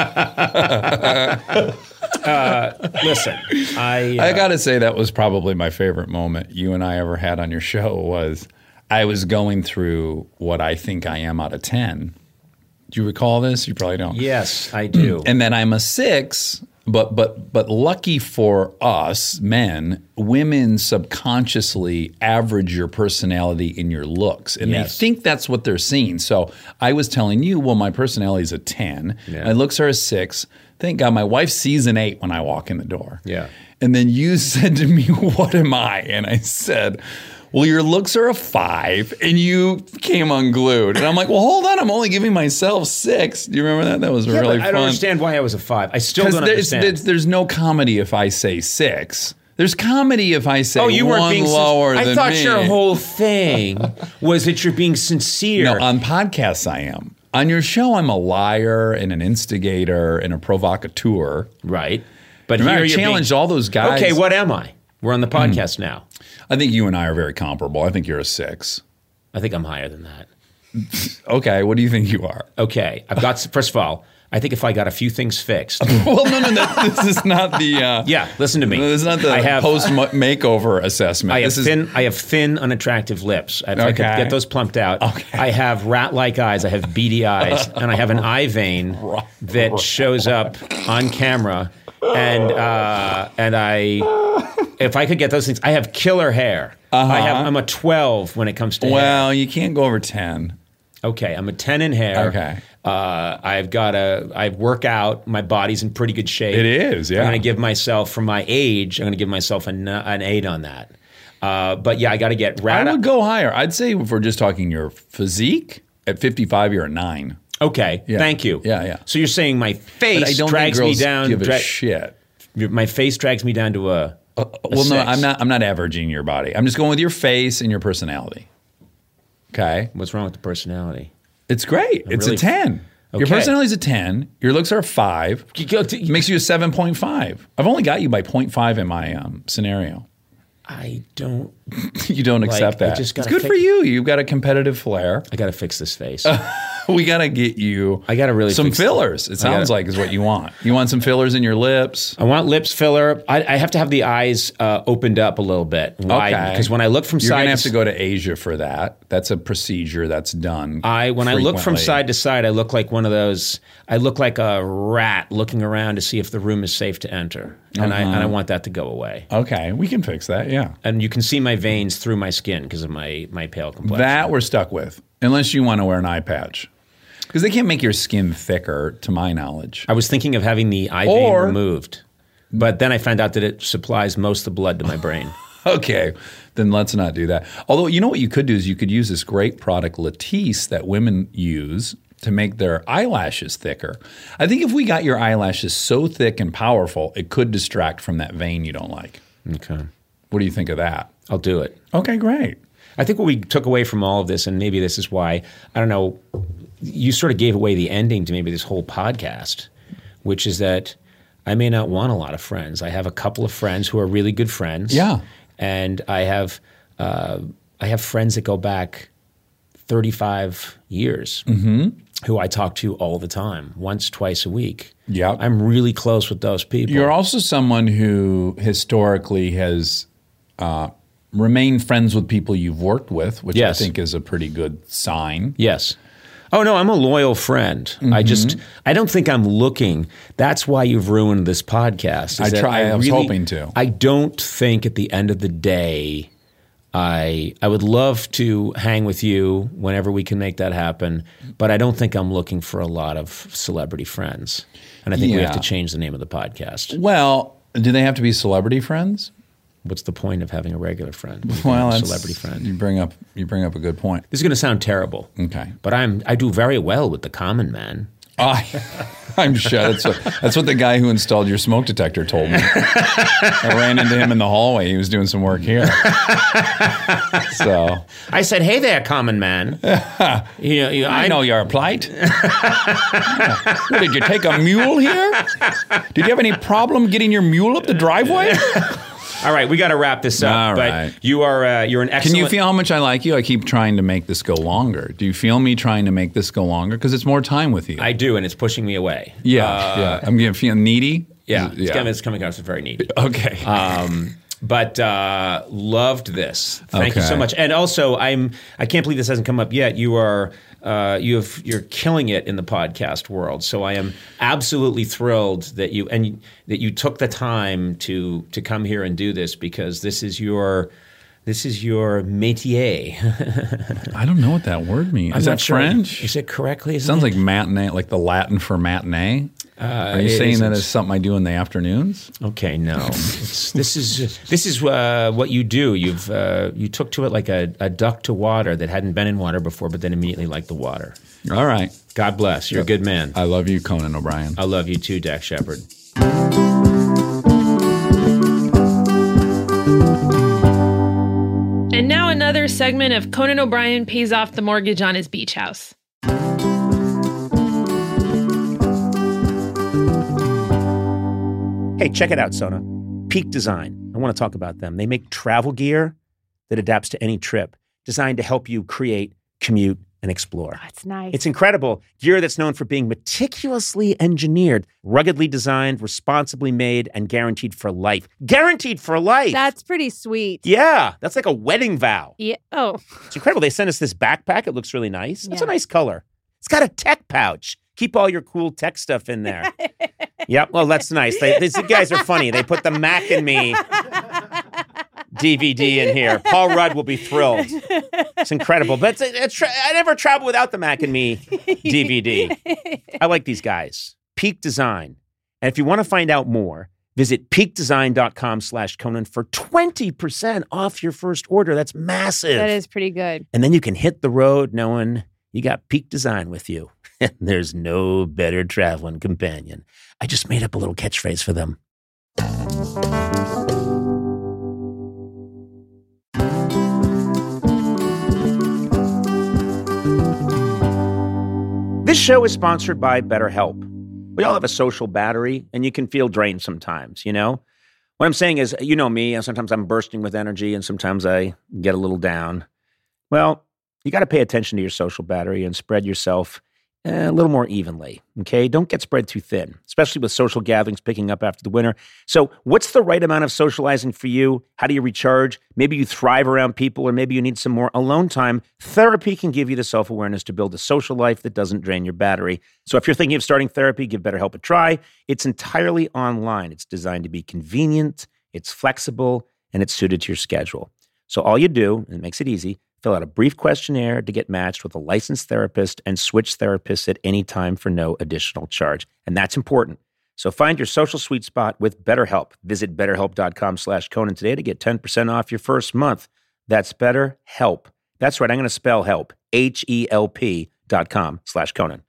uh, listen, I uh, I got to say that was probably my favorite moment you and I ever had on your show was I was going through what I think I am out of ten. Do you recall this? You probably don't. Yes, I do. And then I'm a six, but but but lucky for us men, women subconsciously average your personality in your looks, and Yes. they think that's what they're seeing. So I was telling you, well, my personality is a ten, Yeah. my looks are a six. Thank God, my wife sees an eight when I walk in the door. Yeah. And then you said to me, "What am I?" And I said, well, your looks are a five, and you came unglued. And I'm like, well, hold on, I'm only giving myself six. Do you remember that? That was yeah, really but fun. I don't understand why I was a five. I still don't there's, understand. there's, there's no comedy if I say six. There's comedy if I say oh, you weren't one being sin- lower I than thought me. your whole thing was that you're being sincere. No, on podcasts I am. On your show, I'm a liar and an instigator and a provocateur. Right. But Remember, here I you're challenged being, all those guys. Okay, what am I? We're on the podcast now. I think you and I are very comparable. I think you're a six. I think I'm higher than that. Okay, what do you think you are? Okay, I've got, first of all, I think if I got a few things fixed. Well, no, no, no. This is not the. Uh, yeah, listen to me. This is not the I have, post makeover assessment. I have this is, thin. I have thin, unattractive lips. If I could Okay. get those plumped out. Okay. I have rat-like eyes. I have beady eyes, and I have an eye vein that shows up on camera. And uh, and I, if I could get those things, I have killer hair. Uh-huh. I have. I'm a twelve when it comes to hair. well, you can't go over ten. Okay, I'm a ten in hair. Okay. Uh, I've got a. I work out. My body's in pretty good shape. It is, yeah. I'm going to give myself, for my age, I'm going to give myself an, an eight on that. Uh, but yeah, I got to get rat. I would go higher. I'd say if we're just talking your physique, at fifty-five, you're a nine. Okay, Yeah. thank you. Yeah, yeah. So you're saying my But I face don't drags think me girls down. give a dra- shit. my face drags me down to a. a Well, no, six. I'm not. I'm not averaging your body. I'm just going with your face and your personality. Okay, What's wrong with the personality? it's great. it's really- a ten. Your Okay. personality's a ten. Your looks are a five. You go to- Makes you a seven point five. I've only got you by zero point five in my um, scenario. I don't. You don't Like, accept I that. just It's gotta good fix- for you. You've got a competitive flair. I got to fix this face. We got to get you I gotta really some fix- fillers. It sounds gotta- like is what you want. You want some fillers in your lips. I want lips filler. I, I have to have the eyes uh, opened up a little bit, wide, Okay. because when I look from You're side going to to have to s- go to Asia for that. That's a procedure that's done. I when I look from frequently. side to side, I look like one of those. I look like a rat looking around to see if the room is safe to enter, and I and I want that to go away. Okay, we can fix that. Yeah. And you can see my veins through my skin because of my my pale complexion. That we're stuck with, unless you want to wear an eye patch. Because they can't make your skin thicker, to my knowledge. I was thinking of having the eye Or- vein removed, but then I found out that it supplies most of the blood to my brain. Okay, then let's not do that. Although, you know what you could do is you could use this great product, Latisse, that women use to make their eyelashes thicker. I think if we got your eyelashes so thick and powerful, it could distract from that vein you don't like. Okay, What do you think of that? I'll do it. Okay, great. I think what we took away from all of this, and maybe this is why, I don't know, you sort of gave away the ending to maybe this whole podcast, which is that I may not want a lot of friends. I have a couple of friends who are really good friends. Yeah. And I have uh, I have friends that go back thirty-five years Mm-hmm. who I talk to all the time, once, twice a week. Yep. I'm really close with those people. You're also someone who historically has uh, remained friends with people you've worked with, which Yes. I think is a pretty good sign. Yes. Oh no, I'm a loyal friend. Mm-hmm. I just I don't think I'm looking. That's why you've ruined this podcast. is I that try- I was hoping to. I don't think at the end of the day I I would love to hang with you whenever we can make that happen, but I don't think I'm looking for a lot of celebrity friends. And I think we have Yeah. to change the name of the podcast. Well, do they have to be celebrity friends? What's the point of having a regular friend? You can Well, have a that's, celebrity friend. You bring up you bring up a good point. This is going to sound terrible. Okay. But I'm I do very well with the common man. I, I'm sure that's what, that's what the guy who installed your smoke detector told me. I ran into him in the hallway. He was doing some work here. So I said, "Hey there, common man." you know, you, I know your plight. What, did you take a mule here? Did you have any problem getting your mule up the driveway? All right, we got to wrap this up. All but right. you are uh, you're an excellent. Can you feel how much I like you? I keep trying to make this go longer. Do you feel me trying to make this go longer? Because it's more time with you. I do, and it's pushing me away. yeah, Uh, yeah. I'm getting feeling needy. yeah. Is- It's, coming, it's coming across as very neat. Okay. Um, but uh, loved this. Thank you so Okay. much. And also, I'm I can't believe this hasn't come up yet. You are uh, you have you're killing it in the podcast world. So I am absolutely thrilled that you and that you took the time to to come here and do this, because this is your this is your métier. I don't know what that word means. I'm Is not that sure. French? Is it correctly? Isn't Sounds it? like matinee, like the Latin for matinee. Uh, Are you it saying that isn't. is something I do in the afternoons? Okay, no. It's, this is this is uh, what you do. You've uh, you took to it like a, a duck to water that hadn't been in water before, but then immediately liked the water. All right. God bless. You're a good man. I love you, Conan O'Brien. I love you too, Dak Shepard. And now another segment of Conan O'Brien pays off the mortgage on his beach house. Hey, check it out, Sona. Peak Design. I want to talk about them. They make travel gear that adapts to any trip, designed to help you create, commute, and explore. That's nice. It's incredible. Gear that's known for being meticulously engineered, ruggedly designed, responsibly made, and guaranteed for life. Guaranteed for life! That's pretty sweet. Yeah, that's like a wedding vow. Yeah. Oh, It's incredible. They sent us this backpack. It looks really nice. It's a Yeah. nice color. It's got a tech pouch. Keep all your cool tech stuff in there. Yep. Well, that's nice. They, these guys are funny. They put the Mac and Me D V D in here. Paul Rudd will be thrilled. It's incredible. But it's, it's, tra- I never travel without the Mac and Me D V D. I like these guys. Peak Design. And if you want to find out more, visit peakdesign.com slash Conan for twenty percent off your first order. That's massive. that is pretty good. And then you can hit the road knowing you got Peak Design with you. And there's no better traveling companion. I just made up a little catchphrase for them. This show is sponsored by BetterHelp. We all have a social battery, and you can feel drained sometimes, you know? What I'm saying is, you know me, and sometimes I'm bursting with energy, and sometimes I get a little down. Well, you got to pay attention to your social battery and spread yourself eh, a little more evenly, okay? Don't get spread too thin, especially with social gatherings picking up after the winter. So what's the right amount of socializing for you? How do you recharge? Maybe you thrive around people, or maybe you need some more alone time. Therapy can give you the self-awareness to build a social life that doesn't drain your battery. So if you're thinking of starting therapy, give BetterHelp a try. It's entirely online. It's designed to be convenient, it's flexible, and it's suited to your schedule. So all you do, and it makes it easy, fill out a brief questionnaire to get matched with a licensed therapist and switch therapists at any time for no additional charge. And that's important. So find your social sweet spot with BetterHelp. Visit betterhelp.com slash Conan today to get ten percent off your first month. That's BetterHelp. That's right. I'm going to spell help. H E L P dot com slash Conan.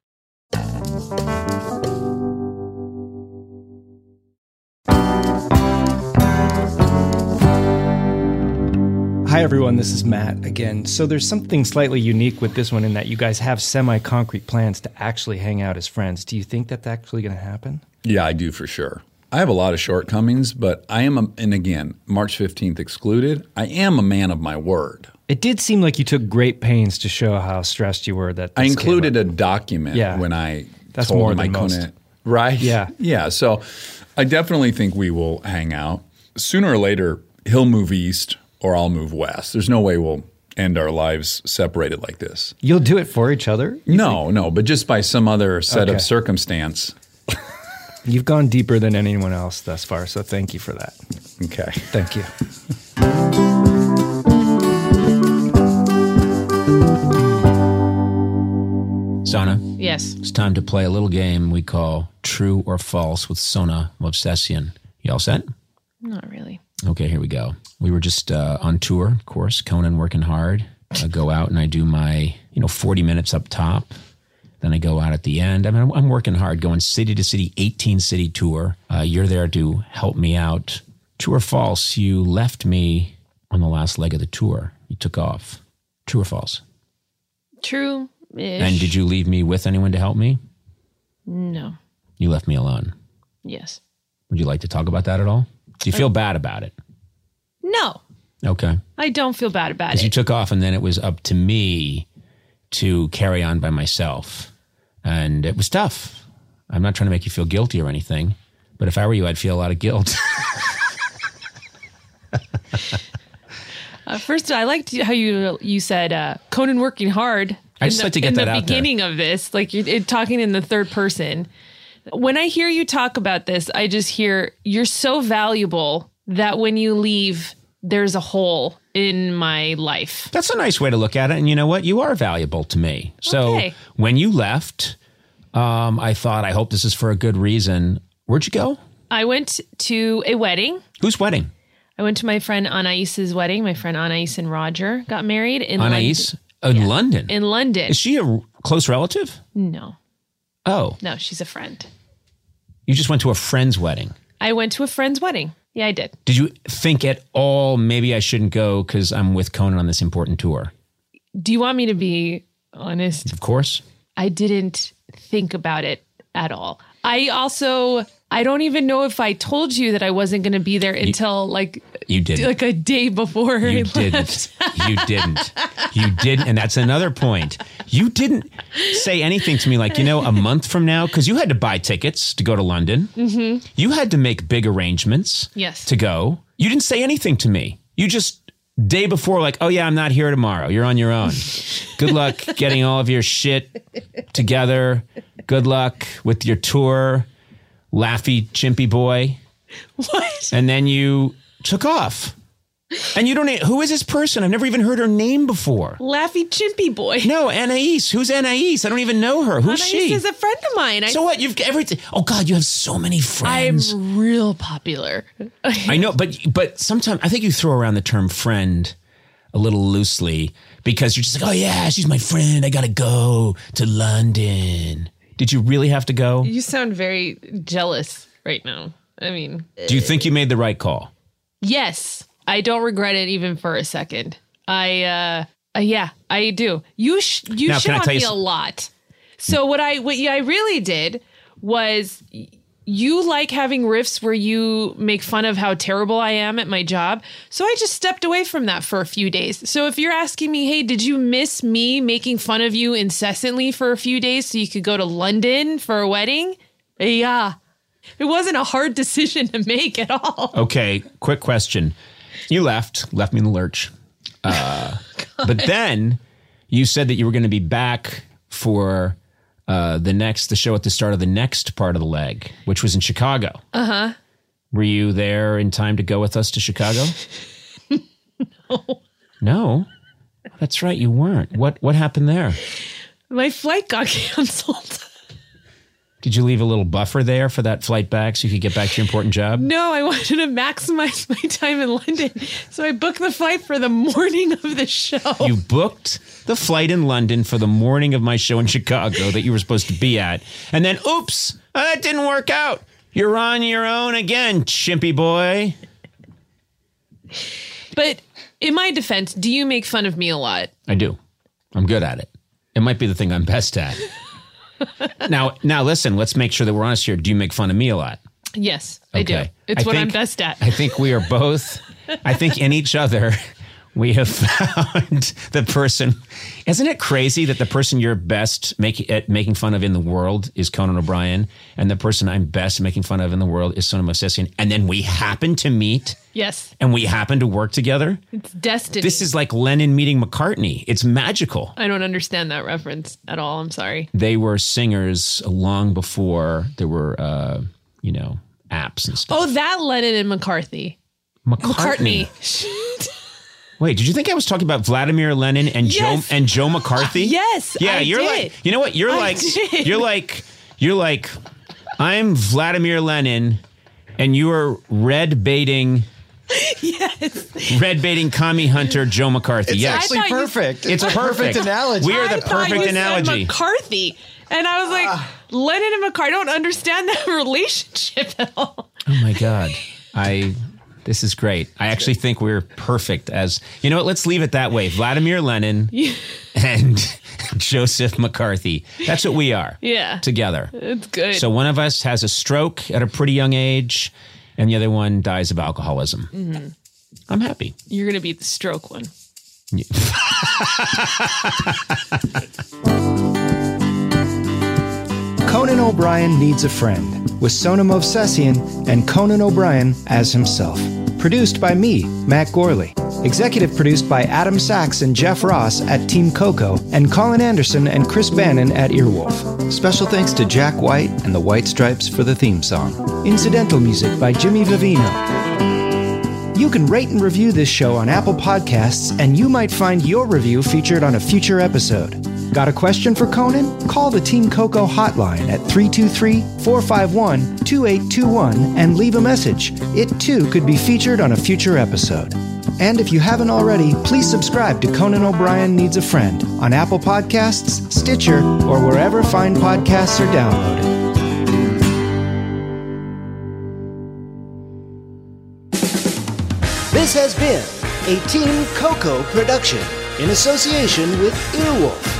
Hi, everyone. This is Matt again. So there's something slightly unique with this one in that you guys have semi-concrete plans to actually hang out as friends. Do you think that's actually going to happen? Yeah, I do for sure. I have a lot of shortcomings, but I am, a, and again, March fifteenth excluded, I am a man of my word. It did seem like you took great pains to show how stressed you were. That I this included came a up. document Yeah. when I That's told more him I than most. couldn't. Right? Yeah. Yeah. So I definitely think we will hang out. Sooner or later, he'll move east or I'll move west. There's no way we'll end our lives separated like this. You'll do it for each other? No, no, but just by some other set Okay. of circumstance. You've gone deeper than anyone else thus far, so thank you for that. Okay. Thank you. Sona, Yes. it's time to play a little game we call True or False with Sona Movsesian. You all set? Not really. Okay, here we go. We were just uh, on tour, of course. Conan working hard. I go out and I do my, you know, forty minutes up top. Then I go out at the end. I mean, I'm working hard, going city to city, eighteen city tour. Uh, you're there to help me out. True or false? You left me on the last leg of the tour. You took off. True or false? True. And did you leave me with anyone to help me? No. You left me alone. Yes. Would you like to talk about that at all? Do you feel bad about it? No. Okay. I don't feel bad about Because it. you took off and then it was up to me to carry on by myself. And it was tough. I'm not trying to make you feel guilty or anything, but if I were you, I'd feel a lot of guilt. uh, first, I liked how you you said uh, Conan working hard. I just in like the, to get in that the out there. beginning of this, like you're it, talking in the third person. When I hear you talk about this, I just hear you're so valuable that when you leave, there's a hole in my life. That's a nice way to look at it. And you know what? You are valuable to me. So Okay. when you left, um, I thought, I hope this is for a good reason. Where'd you go? I went to a wedding. Whose wedding? I went to my friend Anais's wedding. My friend Anais and Roger got married in Anais? London. In London? In London. Is she a close relative? No, Oh, no, she's a friend. you just went to a friend's wedding. I went to a friend's wedding. Yeah, I did. Did you think at all, maybe I shouldn't go because I'm with Conan on this important tour? Do you want me to be honest? Of course. I didn't think about it at all. I also, I don't even know if I told you that I wasn't going to be there until like You didn't. like a day before I You left. didn't. You didn't. You didn't. And that's another point. You didn't say anything to me like, you know, a month from now, because you had to buy tickets to go to London. Mm-hmm. You had to make big arrangements Yes. to go. You didn't say anything to me. You just, day before, like, oh, yeah, I'm not here tomorrow. You're on your own. Good luck getting all of your shit together. Good luck with your tour, Laffy Chimpy Boy. What? And then you took off. And you don't, e- who is this person? I've never even heard her name before. Laffy Chimpy Boy. No, Anais. Who's Anais? I don't even know her. Who's Anais she? is a friend of mine. I, So what? You've everything. Oh God, you have so many I'm friends. real popular. I know, but but sometimes I think you throw around the term friend a little loosely because you're just like, oh yeah, she's my friend. I gotta go to London. Did you really have to go? You sound very jealous right now. I mean, Do you think you made the right call? yes, I don't regret it even for a second. I, uh, uh yeah, I do. You sh- you Now, shit can I on tell you me a some- lot. So what I what I really did was y- you like having riffs where you make fun of how terrible I am at my job. So I just stepped away from that for a few days. So if you're asking me, hey, did you miss me making fun of you incessantly for a few days so you could go to London for a wedding? Yeah. It wasn't a hard decision to make at all. Okay, quick question. You left, left me in the lurch. Uh, but then you said that you were going to be back for uh, the next, the show at the start of the next part of the leg, which was in Chicago. Uh-huh. Were you there in time to go with us to Chicago? No. No? That's right, you weren't. What What happened there? My flight got canceled. Did you leave a little buffer there for that flight back so you could get back to your important job? No, I wanted to maximize my time in London. So I booked the flight for the morning of the show. You booked the flight in London for the morning of my show in Chicago that you were supposed to be at. And then, oops, uh, that didn't work out. You're on your own again, chimpy boy. But in my defense, do you make fun of me a lot? I do. I'm good at it. It might be the thing I'm best at. now, now listen, let's make sure that we're honest here. Do you make fun of me a lot? Yes, I do. Okay. It's I what I'm think- best at. I think we are both, I think in each other, we have found the person. Isn't it crazy that the person you're best make, at making fun of in the world is Conan O'Brien, and the person I'm best making fun of in the world is Sona Movsesian, and then we happen to meet Yes, and we happen to work together? it's destiny. This is like Lennon meeting McCartney. It's magical. I don't understand that reference at all. I'm sorry. They were singers long before there were, uh, you know, apps and stuff. Oh, that Lennon and McCarthy. McCartney. McCartney. Wait, did you think I was talking about Vladimir Lenin and Yes. Joe and Joe McCarthy? Yes, Yeah, I you're did. like, you know what? You're I like, did. you're like, you're like, I'm Vladimir Lenin, and you are red baiting, Yes. red baiting commie hunter Joe McCarthy. It's yes, actually I thought you- perfect. it's a perfect. analogy. We are the I thought perfect you analogy. said McCarthy. And I was like, Ah. Lennon and McCarthy, I don't understand that relationship at all. Oh my God. I this is great. I actually think we're perfect as you know what, let's leave it that way. Vladimir Lenin and Joseph McCarthy. That's what we are. Yeah. Together. It's good. So one of us has a stroke at a pretty young age and the other one dies of alcoholism. Mm-hmm. I'm happy. You're going to be the stroke one. Conan O'Brien Needs a Friend with Sona Movsesian and Conan O'Brien as himself. Produced by me, Matt Gorley. Executive produced by Adam Sachs and Jeff Ross at Team Coco and Colin Anderson and Chris Bannon at Earwolf. Special thanks to Jack White and the White Stripes for the theme song. Incidental music by Jimmy Vivino. You can rate and review this show on Apple Podcasts, and you might find your review featured on a future episode. Got a question for Conan? Call the Team Coco hotline at three two three, four five one, two eight two one and leave a message. It too could be featured on a future episode. And if you haven't already, please subscribe to Conan O'Brien Needs a Friend on Apple Podcasts, Stitcher, or wherever fine podcasts are downloaded. This has been a Team Coco production in association with Earwolf.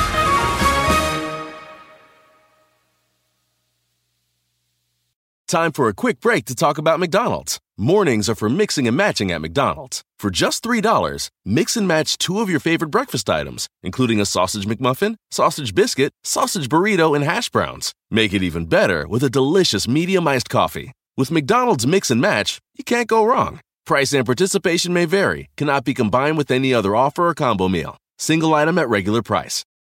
Time for a quick break to talk about McDonald's. Mornings are for mixing and matching at McDonald's. For just three dollars, mix and match two of your favorite breakfast items, including a sausage McMuffin, sausage biscuit, sausage burrito, and hash browns. Make it even better with a delicious medium iced coffee. With McDonald's Mix and Match, you can't go wrong. Price and participation may vary, cannot be combined with any other offer or combo meal. Single item at regular price.